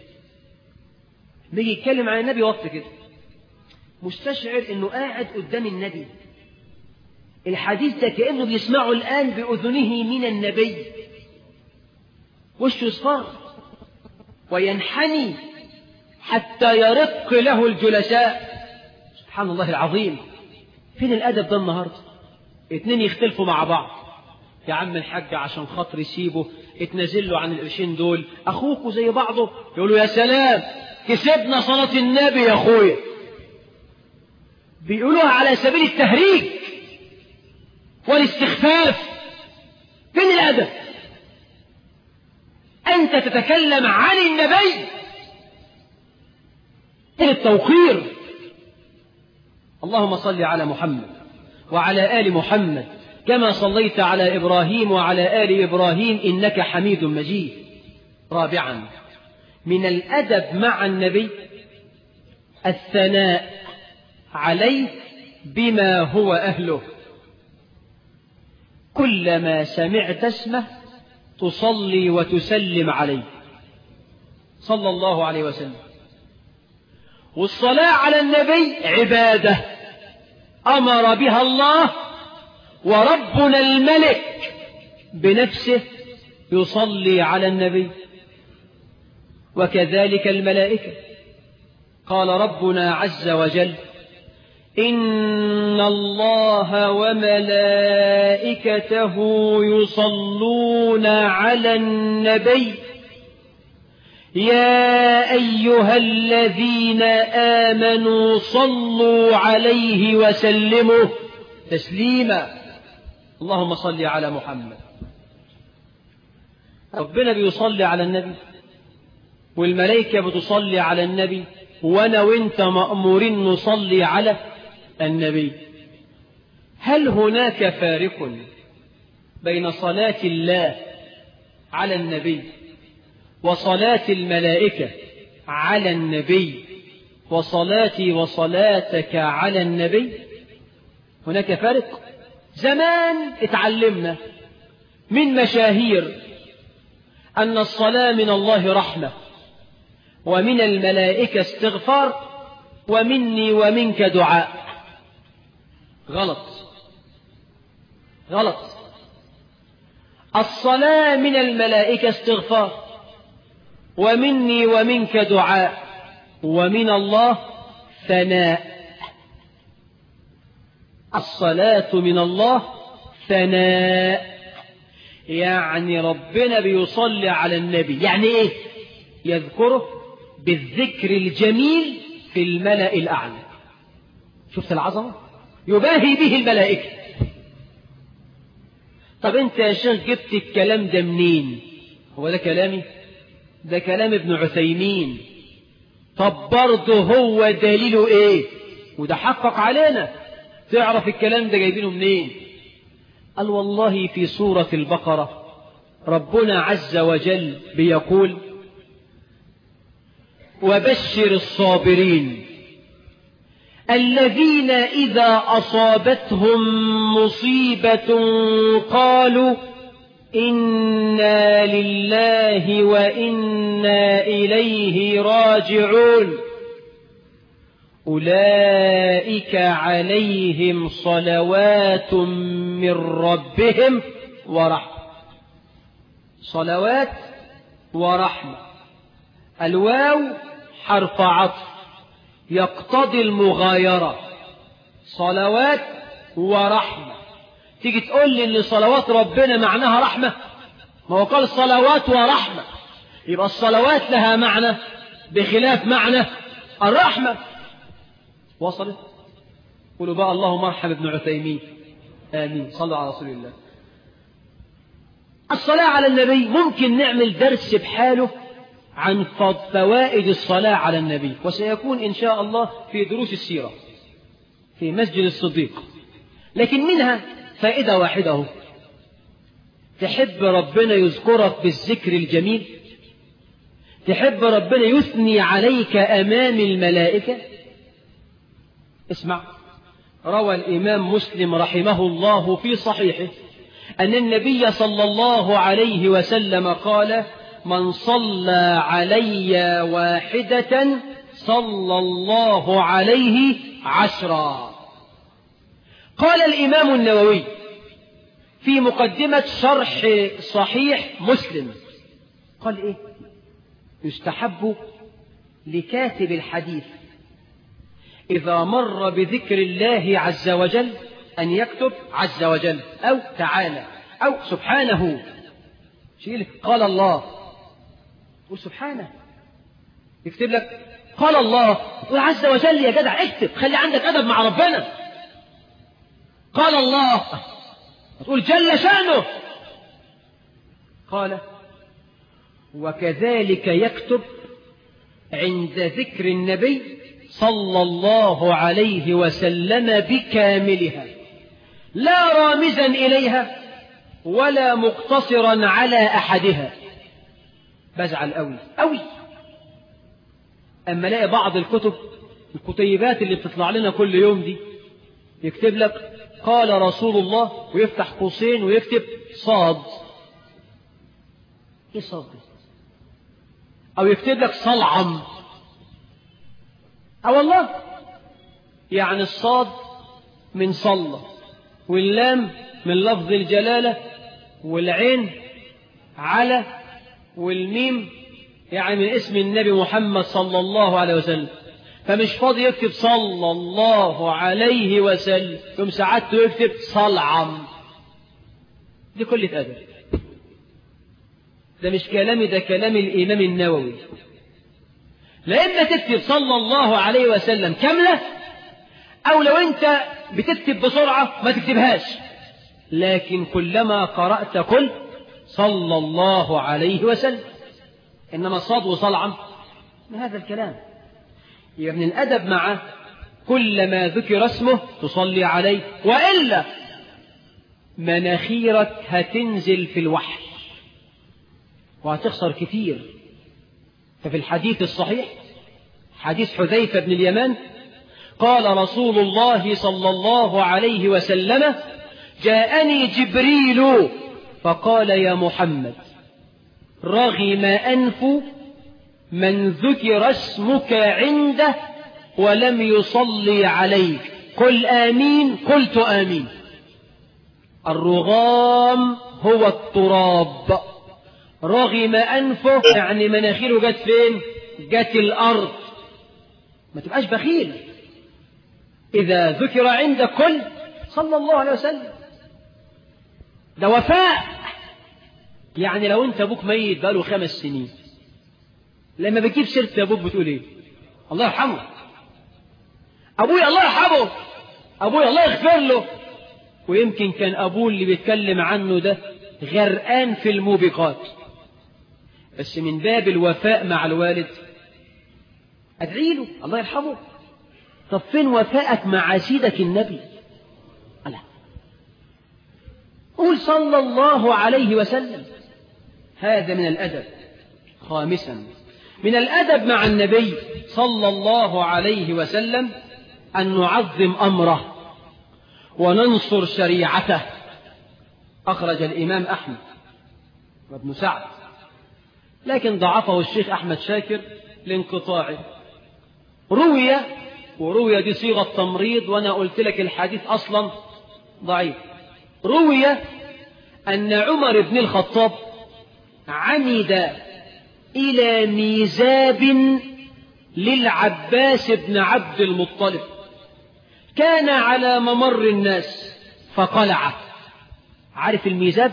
بيجي يتكلم عن النبي وقت كده مستشعر انه قاعد قدام النبي، الحديث ده كأنه بيسمعه الآن بأذنه من النبي. وشه يصفر وينحني حتى يرق له الجلساء. سبحان الله العظيم. فين الأدب ده النهاردة؟ اتنين يختلفوا مع بعض، يا عم الحاج عشان خاطر يسيبه اتنازل له عن القرشين دول، أخوكوا زي بعضه. يقولوا يا سلام كسبنا صلاة النبي يا أخويا. بيقولوها على سبيل التهريج والاستخفاف. فين الأدب؟ أنت تتكلم عن النبي، فين التوقير؟ اللهم صل على محمد وعلى آل محمد كما صليت على إبراهيم وعلى آل إبراهيم إنك حميد مجيد. رابعا من الأدب مع النبي الثناء عليه بما هو أهله. كلما سمعت اسمه تصلي وتسلم عليه صلى الله عليه وسلم. والصلاة على النبي عبادة أمر بها الله، وربنا الملك بنفسه يصلي على النبي. وكذلك الملائكة. قال ربنا عز وجل: إن الله وملائكته يصلون على النبي يا أيها الذين آمنوا صلوا عليه وسلموا تسليما. اللهم صل على محمد. ربنا بيصلي على النبي والملائكة بتصلي على النبي، وأنا وإنت مأمورين نصلي على النبي. هل هناك فارق بين صلاة الله على النبي وصلاة الملائكة على النبي وصلاتي وصلاتك على النبي؟ هناك فارق. زمان اتعلمنا من مشاهير أن الصلاة من الله رحمة، ومن الملائكة استغفار، ومني ومنك دعاء. غلط غلط. الصلاة من الملائكة استغفار، ومني ومنك دعاء، ومن الله ثناء. الصلاة من الله ثناء، يعني ربنا بيصلي على النبي. يعني ايه؟ يذكره بالذكر الجميل في الملأ الأعلى. شفت العظمة؟ يباهي به الملائكة. طب انت يا شيخ جبت الكلام ده منين؟ هو ده كلامي؟ ده كلام ابن عثيمين. طب برضه هو دليله ايه؟ وده حقق علينا. تعرف الكلام ده جايبينه منين؟ قال والله في سورة البقرة ربنا عز وجل بيقول: وبشر الصابرين الذين إذا أصابتهم مصيبة قالوا إنا لله وإنا إليه راجعون أولئك عليهم صلوات من ربهم ورحمة. صلوات ورحمة. الواو حرف عطف يقتضي المغايرة. صلوات ورحمة. تيجي تقول لي ان صلوات ربنا معناها رحمة؟ ما هو قال صلوات ورحمة، يبقى الصلوات لها معنى بخلاف معنى الرحمة. وصلت؟ قولوا بقى اللهم ارحم ابن عثيمين. آمين. صلوا على رسول الله. الصلاة على النبي ممكن نعمل درس بحاله عن فوائد الصلاة على النبي، وسيكون إن شاء الله في دروس السيرة في مسجد الصديق. لكن منها فائدة واحدة: تحب ربنا يذكرك بالذكر الجميل؟ تحب ربنا يثني عليك أمام الملائكة؟ اسمع، روى الإمام مسلم رحمه الله في صحيحه أن النبي صلى الله عليه وسلم قال: من صلى علي واحدة صلى الله عليه 10. قال الإمام النووي في مقدمة شرح صحيح مسلم، قال إيه؟ يستحب لكاتب الحديث إذا مر بذكر الله عز وجل أن يكتب عز وجل أو تعالى أو سبحانه. شيل قال الله وسبحانه، يكتب لك قال الله وعز وجل. يا جدع اكتب، خلي عندك أدب مع ربنا. قال الله تقول جل شأنه. قال: وكذلك يكتب عند ذكر النبي صلى الله عليه وسلم بكاملها، لا رامزا إليها ولا مقتصرا على أحدها. بزعل أوي أوي أما الاقي بعض الكتيبات اللي بتطلع لنا كل يوم دي يكتب لك قال رسول الله ويفتح قوسين ويكتب صاد. ايه صاد ده؟ او يكتب لك صلعم. والله يعني الصاد من صلى، واللام من لفظ الجلالة، والعين على، والميم يعني من اسم النبي محمد صلى الله عليه وسلم، فمش فاضي يكتب صلى الله عليه وسلم، يوم ساعته يكتب صلعم. دي كلة أدب. ده مش كلامي، ده كلام الإمام النووي. لا إما تكتب صلى الله عليه وسلم كاملة، أو لو أنت بتكتب بسرعة ما تكتبهاش، لكن كلما قرأت قل صلى الله عليه وسلم. إنما الصاد وصلعم من هذا الكلام. يبقى من الأدب معه كلما ذكر اسمه تصلي عليه، وإلا مناخيرك هتنزل في الوحي وهتخسر كتير. ففي الحديث الصحيح حديث حذيفة بن اليمان قال رسول الله صلى الله عليه وسلم: جاءني جبريل فقال يا محمد رغم أنف من ذكر اسمك عنده ولم يصلي عليك، قل آمين. قلت آمين. الرغام هو التراب، رغم أنفه يعني مناخيره جت فين؟ جت الأرض. ما تبقاش بخيل، إذا ذكر عندك قل صلى الله عليه وسلم. ده وفاء. يعني لو أنت أبوك ميت بقاله 5 سنين، لما بتجيب سيرة أبوك بتقول إيه؟ الله يرحمه، أبوي الله يرحمه، أبوي الله يغفر له. ويمكن كان أبوه اللي بيتكلم عنه ده غرقان في الموبقات، بس من باب الوفاء مع الوالد أدعي له الله يرحمه. طب فين وفاءك مع سيدك النبي؟ ألا قول صلى الله عليه وسلم. هذا من الأدب. خامسا من الأدب مع النبي صلى الله عليه وسلم أن نعظم أمره وننصر شريعته. أخرج الإمام أحمد وابن سعد، لكن ضعفه الشيخ أحمد شاكر لانقطاعه. روي دي صيغة تمريض، وأنا قلت لك الحديث أصلا ضعيف. روي أن عمر بن الخطاب عمد إلى ميزاب للعباس بن عبد المطلب، كان على ممر الناس فقلعه. عارف الميزاب؟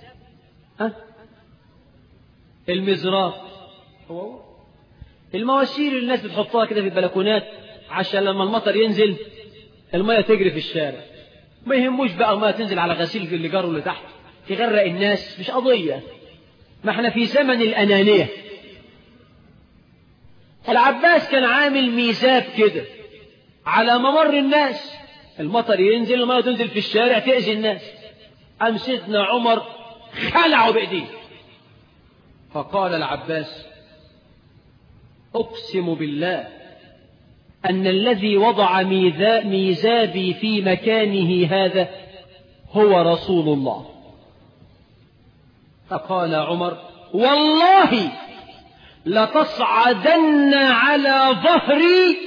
المزراب، هو المواسير اللي الناس بتحطها كده في البلكونات عشان لما المطر ينزل المية تجري في الشارع. ما يهموش بقى المية تنزل على غسيل اللي جاره اللي تحت تغرق الناس، مش قضية. ما احنا في زمن الأنانية. العباس كان عامل ميزاب كده على ممر الناس، المطر ينزل المية تنزل في الشارع تأذي الناس. قام سيدنا عمر خلعه بإيديه، فقال العباس: أقسم بالله أن الذي وضع ميزابي في مكانه هذا هو رسول الله. فقال عمر: والله لتصعدن على ظهري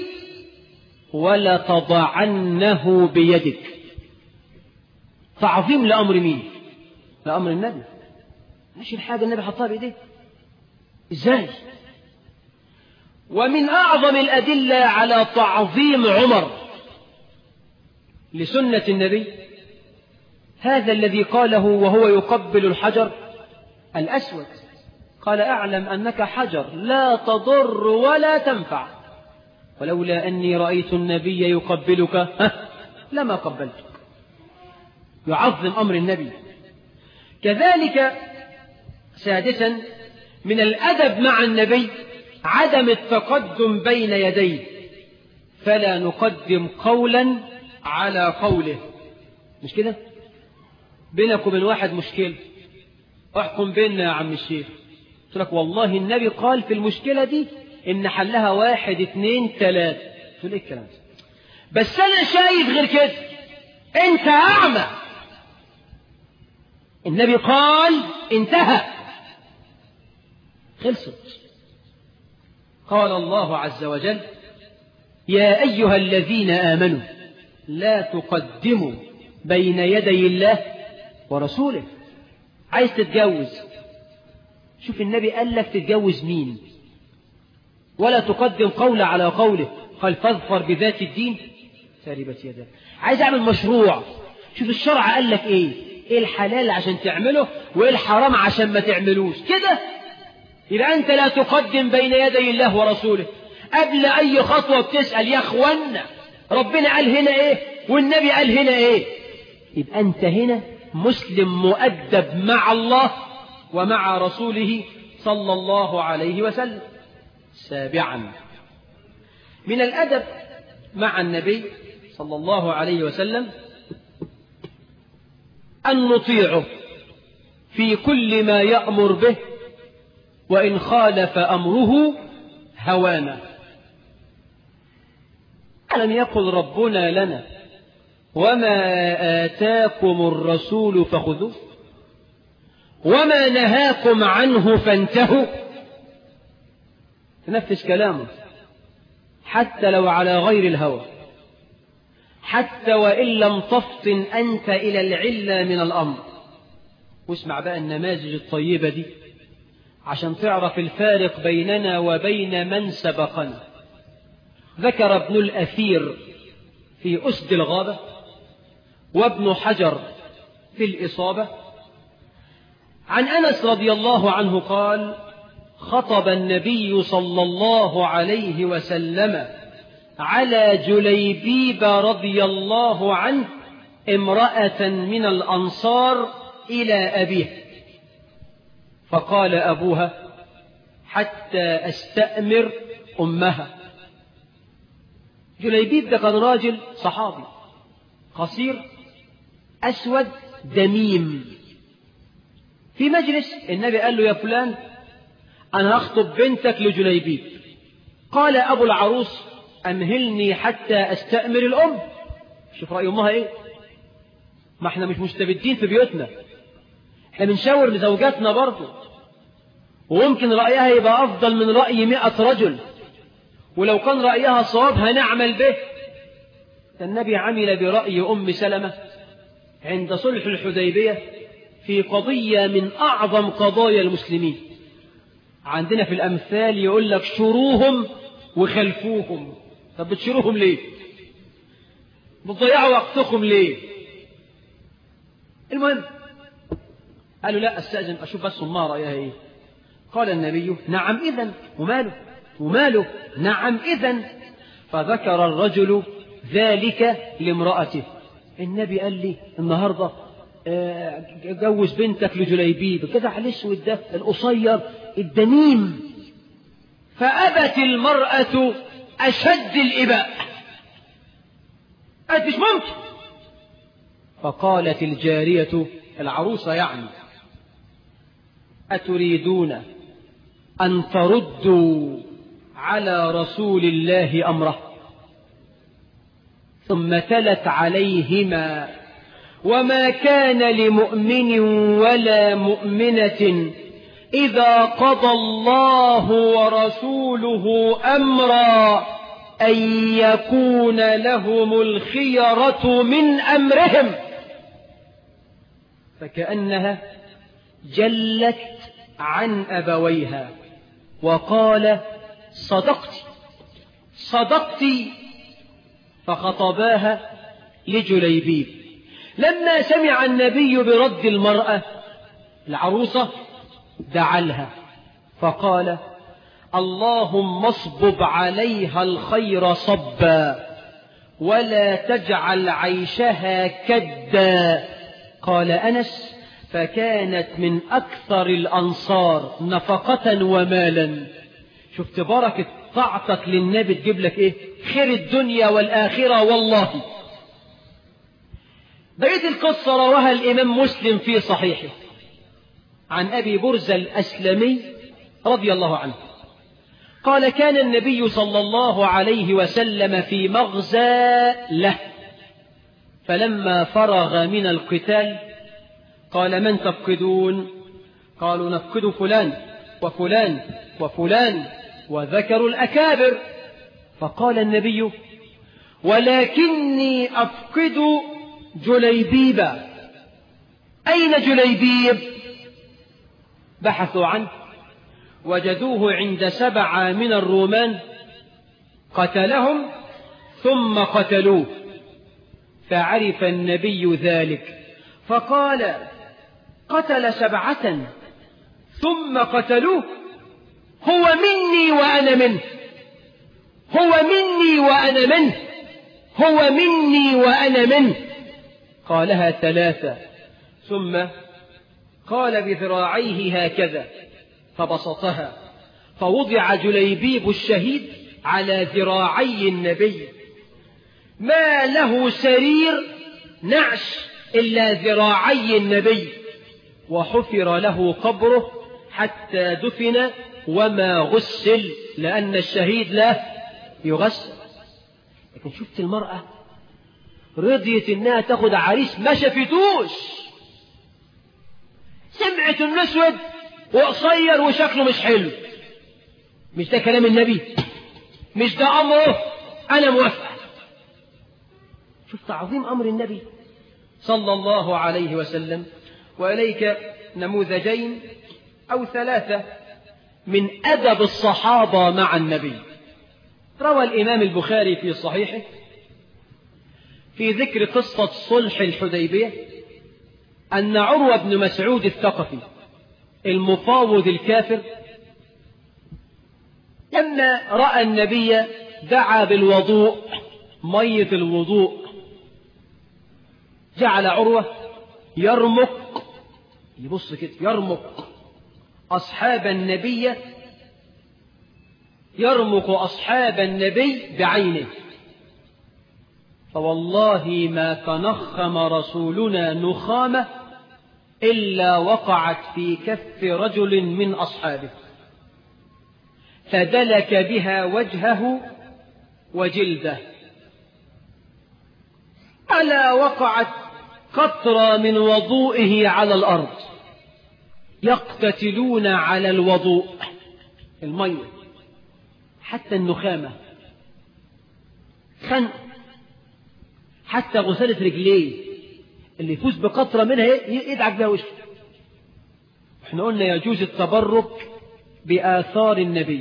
ولتضعنه بيدك. تعظيم لأمر مين؟ لأمر النبي. مش الحاجة النبي حطها بإيديه إزاي؟ ومن أعظم الأدلة على تعظيم عمر لسنة النبي هذا الذي قاله وهو يقبل الحجر الأسود، قال: أعلم أنك حجر لا تضر ولا تنفع، ولولا أني رأيت النبي يقبلك لما قبلتك. يعظم أمر النبي. كذلك سادسا من الأدب مع النبي عدم التقدم بين يديه، فلا نقدم قولا على قوله. مش كده؟ بينك وبين واحد مشكلة، احكم بيننا يا عم الشيخ. قلت لك والله النبي قال في المشكلة دي إن حلها 1 2 3. تقول إيه الكلام ده؟ بس أنا شايف غير كده. أنت أعمى. النبي قال انتهى، خلصت. قال الله عز وجل: يا أيها الذين آمنوا لا تقدموا بين يدي الله ورسوله. عايز تتجوز، شوف النبي قال لك تتجوز مين. ولا تقدم قول على قوله، قال فاظفر بذات الدين تربت يداك. عايز أعمل مشروع، شوف الشرع قال لك إيه الحلال عشان تعمله وإيه الحرام عشان ما تعملوش كده. يبقى أنت لا تقدم بين يدي الله ورسوله. قبل أي خطوة بتسأل يا أخوانا ربنا قال هنا إيه والنبي قال هنا إيه. يبقى أنت هنا مسلم مؤدب مع الله ومع رسوله صلى الله عليه وسلم. سابعا، من الأدب مع النبي صلى الله عليه وسلم أن نطيعه في كل ما يأمر به، وإن خالف أمره هوانا. ألم يقل ربنا لنا وما آتاكم الرسول فخذوه وما نهاكم عنه فانتهوا. تنفذ كلامه حتى لو على غير الهوى، حتى وإن لم تفطن أنت إلى العلة من الأمر. واسمع بقى النماذج الطيبة دي عشان تعرف الفارق بيننا وبين من سبقنا. ذكر ابن الأثير في أسد الغابة وابن حجر في الإصابة عن أنس رضي الله عنه قال خطب النبي صلى الله عليه وسلم على جليبيب رضي الله عنه امرأة من الأنصار إلى أبيه، فقال أبوها حتى أستأمر أمها. جليبيب ده كان راجل صحابي قصير أسود دميم. في مجلس النبي قال له يا فلان أنا أخطب بنتك لجليبيب. قال أبو العروس أمهلني حتى أستأمر الأم. شوف رأي أمها إيه. ما احنا مش مستبدين في بيوتنا، احنا بنشاور لزوجاتنا برضه، وممكن رأيها يبقى أفضل من رأي 100 رجل، ولو كان رأيها صواب هنعمل به. النبي عمل برأي أم سلمة عند صلح الحديبية في قضية من أعظم قضايا المسلمين. عندنا في الأمثال يقول لك شروهم وخلفوهم. طب بتشروهم ليه؟ بتضيعوا وقتكم ليه؟ المهم قالوا لا أستأذن أشوف بس أمها رأيها إيه. قال النبي نعم إذن. وماله نعم إذن. فذكر الرجل ذلك لامرأته. النبي قال لي النهاردة جوز بنتك لجليبيب كده على الاسود ده القصير الدميم. فأبت المرأة أشد الإباء، قالت مش ممكن. فقالت الجارية العروسة يعني أتريدون أن تردوا على رسول الله أمره؟ ثم تلت عليهما وما كان لمؤمن ولا مؤمنة إذا قضى الله ورسوله أمرا أن يكون لهم الخيرة من أمرهم. فكأنها جلت عن أبويها وقال صدقت. فخطباها لجليبيب. لما سمع النبي برد المرأة العروسة دعا لها فقال اللهم اصبب عليها الخير صبا ولا تجعل عيشها كدا. قال أنس فكانت من أكثر الأنصار نفقة ومالا. شفت بركة طاعتك للنبي تجيب لك إيه؟ خير الدنيا والآخرة والله. بقية القصة رواها الإمام مسلم في صحيحه عن أبي برزة الأسلمي رضي الله عنه قال كان النبي صلى الله عليه وسلم في مغزى له، فلما فرغ من القتال قال من تفقدون؟ قالوا نفقد فلان وفلان وفلان، وذكروا الأكابر. فقال النبي ولكني أفقد جليبيب. أين جليبيب؟ بحثوا عنه وجدوه عند 7 من الرومان قتلهم ثم قتلوه، فعرف النبي ذلك فقال: قتل 7 ثم قتلوه، هو مني وأنا منه، هو مني وأنا منه، هو مني وأنا منه. قالها 3 ثم قال بذراعيه هكذا فبسطها، فوضع جليبيب الشهيد على ذراعي النبي، ما له سرير نعش إلا ذراعي النبي، وحفر له قبره حتى دفن وما غسل، لأن الشهيد لا يغسل. لكن شفت المرأة رضيت إنها تاخد عريس ما شفتوش، سمعت إنه أسود وقصير وشكله مش حلو، مش ده كلام النبي، مش ده أمره، أنا موافقة. شفت عظيم أمر النبي صلى الله عليه وسلم. وإليك نموذجين أو 3 من أدب الصحابة مع النبي. روى الإمام البخاري في صحيحه في ذكر قصة صلح الحديبية أن عروة بن مسعود الثقفي المفاوض الكافر لما رأى النبي دعا بالوضوء، مية الوضوء، جعل عروة يرمق، يبص كده يرمق أصحاب النبي، يرمق أصحاب النبي بعينه، فوالله ما تنخم رسولنا نخامة إلا وقعت في كف رجل من أصحابه فدلك بها وجهه وجلده، ألا وقعت قطرة من وضوئه على الأرض، يقتتلون على الوضوء، المية حتى النخامة، خنق، حتى غسالة رجليه اللي يفوز بقطرة منها يدعك بها وشه. احنا قلنا يجوز التبرك بآثار النبي،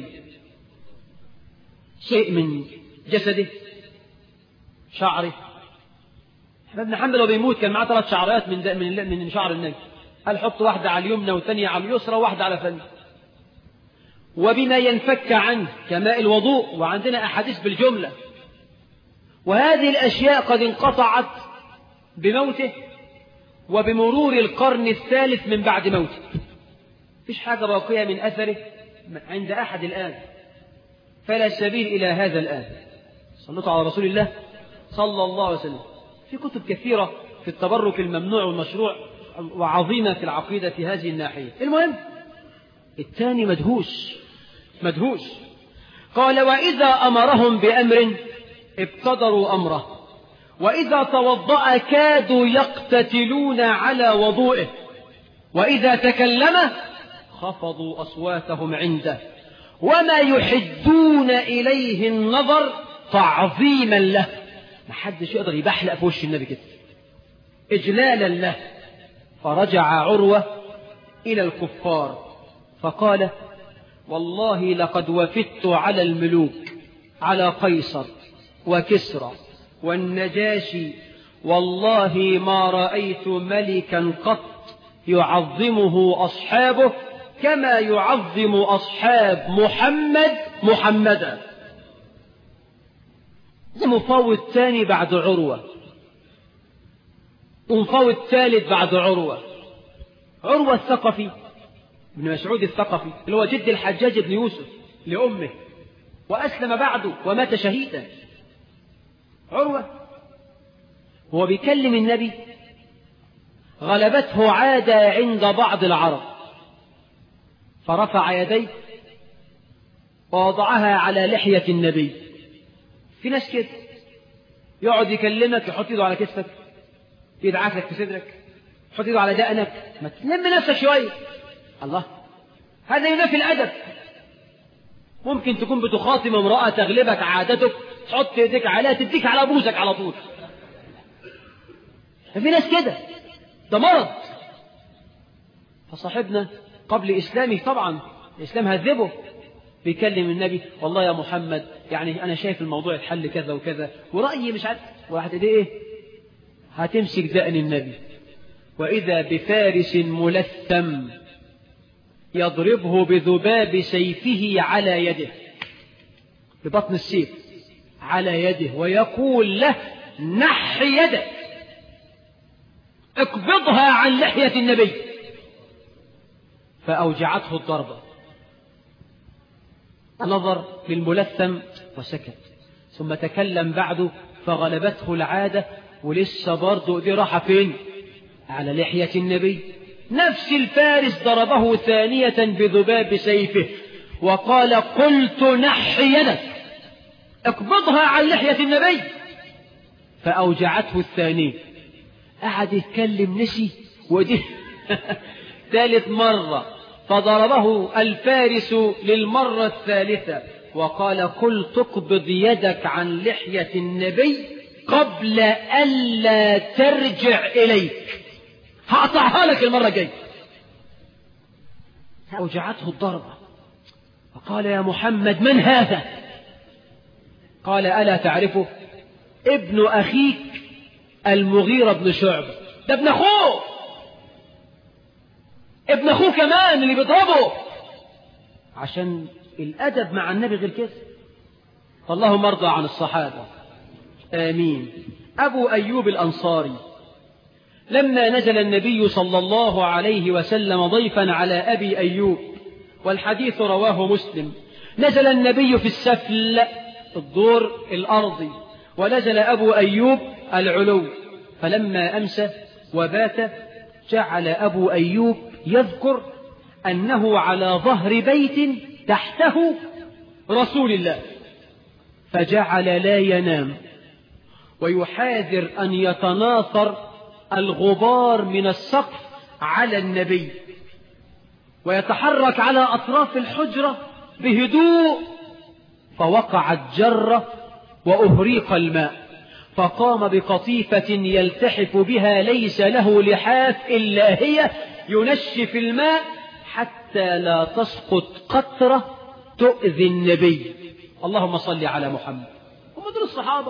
شيء من جسده، شعره. احمد بن حنبل لو بيموت كان معاه 3 شعرات من شعر النبي، قال حط واحدة على اليمنى والثانية على اليسرى وواحدة على فمه، وبما ينفك عنه كماء الوضوء، وعندنا أحاديث بالجملة. وهذه الأشياء قد انقطعت بموته وبمرور القرن الثالث من بعد موته، فيش حاجة باقية من أثره عند أحد الآن، فلا سبيل إلى هذا الآن. صلوا على رسول الله صلى الله عليه وسلم. في كتب كثيرة في التبرك الممنوع والمشروع وعظيمة في العقيدة في هذه الناحية. المهم الثاني مدهوش. قال: وإذا أمرهم بأمر ابتدروا أمره، وإذا توضأ كادوا يقتتلون على وضوئه، وإذا تكلم خفضوا أصواتهم عنده، وما يحدون إليه النظر تعظيما له. ما حدش يقدر يبحلق في وش النبي كده إجلالا له. فرجع عروة إلى الكفار فقال: والله لقد وفدت على الملوك، على قيصر وكسرى والنجاشي، والله ما رأيت ملكا قط يعظمه أصحابه كما يعظم أصحاب محمدا. ده مفاوض ثاني بعد عروة، ومفاوض ثالث بعد عروة الثقفي ابن مسعود الثقفي اللي هو جد الحجاج بن يوسف لأمه، وأسلم بعده ومات شهيدا. عروة هو بيكلم النبي، غلبته عادة عند بعض العرب، فرفع يديه ووضعها على لحية النبي. في ناس كده يقعد يكلمك يحط يده على كتفك، يدعك لك في صدرك، يحط يده على دقنك، ما تلم نفسك شوية. الله، هذا ينافي الأدب. ممكن تكون بتخاطب امرأة تغلبك عادتك، تحط يديك عليها تديك على بوزك على طول. في ناس كده، ده مرض. فصاحبنا قبل إسلامه طبعا الإسلام هذبه. بيكلم النبي والله يا محمد يعني أنا شايف الموضوع يتحل كذا وكذا ورأيي مش عارف، واحد إيه هتمسك دقن النبي، وإذا بفارس ملثم يضربه بذباب سيفه على يده، ببطن السيف على يده، ويقول له نح يدك اقبضها عن لحية النبي. فأوجعته الضربة، نظر للملثم وسكت، ثم تكلم بعده فغلبته العادة، ولسه برضه دي راحة فين؟ على لحية النبي. نفس الفارس ضربه ثانية بذباب سيفه وقال قلت نح يدك اقبضها عن لحية النبي. فأوجعته الثانية، قعد يتكلم نسي، ودي ثالث مرة، فضربه الفارس للمرة الثالثة وقال قلت اقبض يدك عن لحية النبي قبل ألا ترجع إليك، هقطعها لك المرة الجاية. أوجعته الضربة فقال يا محمد من هذا؟ قال ألا تعرفه؟ ابن أخيك المغيرة بن شعبة، ده ابن أخوه، ابن أخوه كمان اللي بيضربه، عشان الأدب مع النبي غير كده. اللهم ارضى عن الصحابة آمين. أبو أيوب الأنصاري لما نزل النبي صلى الله عليه وسلم ضيفا على أبي أيوب، والحديث رواه مسلم، نزل النبي في السفل الدور الأرضي، ونزل أبو أيوب العلو، فلما أمسى وبات جعل أبو أيوب يذكر أنه على ظهر بيت تحته رسول الله، فجعل لا ينام ويحاذر أن يتناثر الغبار من السقف على النبي، ويتحرك على أطراف الحجرة بهدوء، فوقعت جرة وأهريق الماء، فقام بقطيفة يلتحف بها ليس له لحاف إلا هي، ينشف الماء حتى لا تسقط قطرة تؤذي النبي. اللهم صل على محمد. هم دول الصحابة.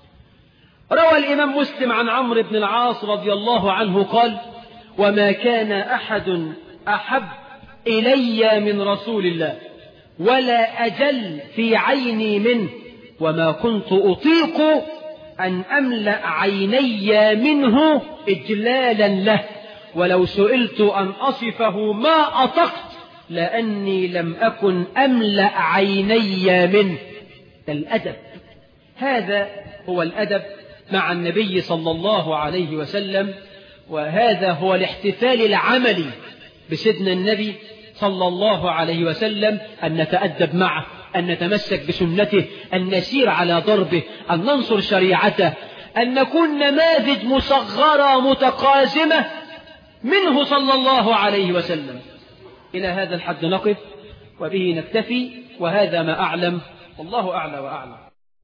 روى الإمام مسلم عن عمرو بن العاص رضي الله عنه قال وما كان أحد أحب إلي من رسول الله ولا أجل في عيني منه، وما كنت أطيق أن أملأ عيني منه إجلالا له، ولو سئلت أن أصفه ما أطقت لأني لم أكن أملأ عيني منه. الأدب، هذا هو الأدب مع النبي صلى الله عليه وسلم، وهذا هو الاحتفال العملي بسيدنا النبي صلى الله عليه وسلم، أن نتأدب معه، أن نتمسك بسنته، أن نسير على ضربه، أن ننصر شريعته، أن نكون نماذج مصغرة متقاسمة منه صلى الله عليه وسلم. إلى هذا الحد نقف وبه نكتفي، وهذا ما أعلم، والله أعلى وأعلم.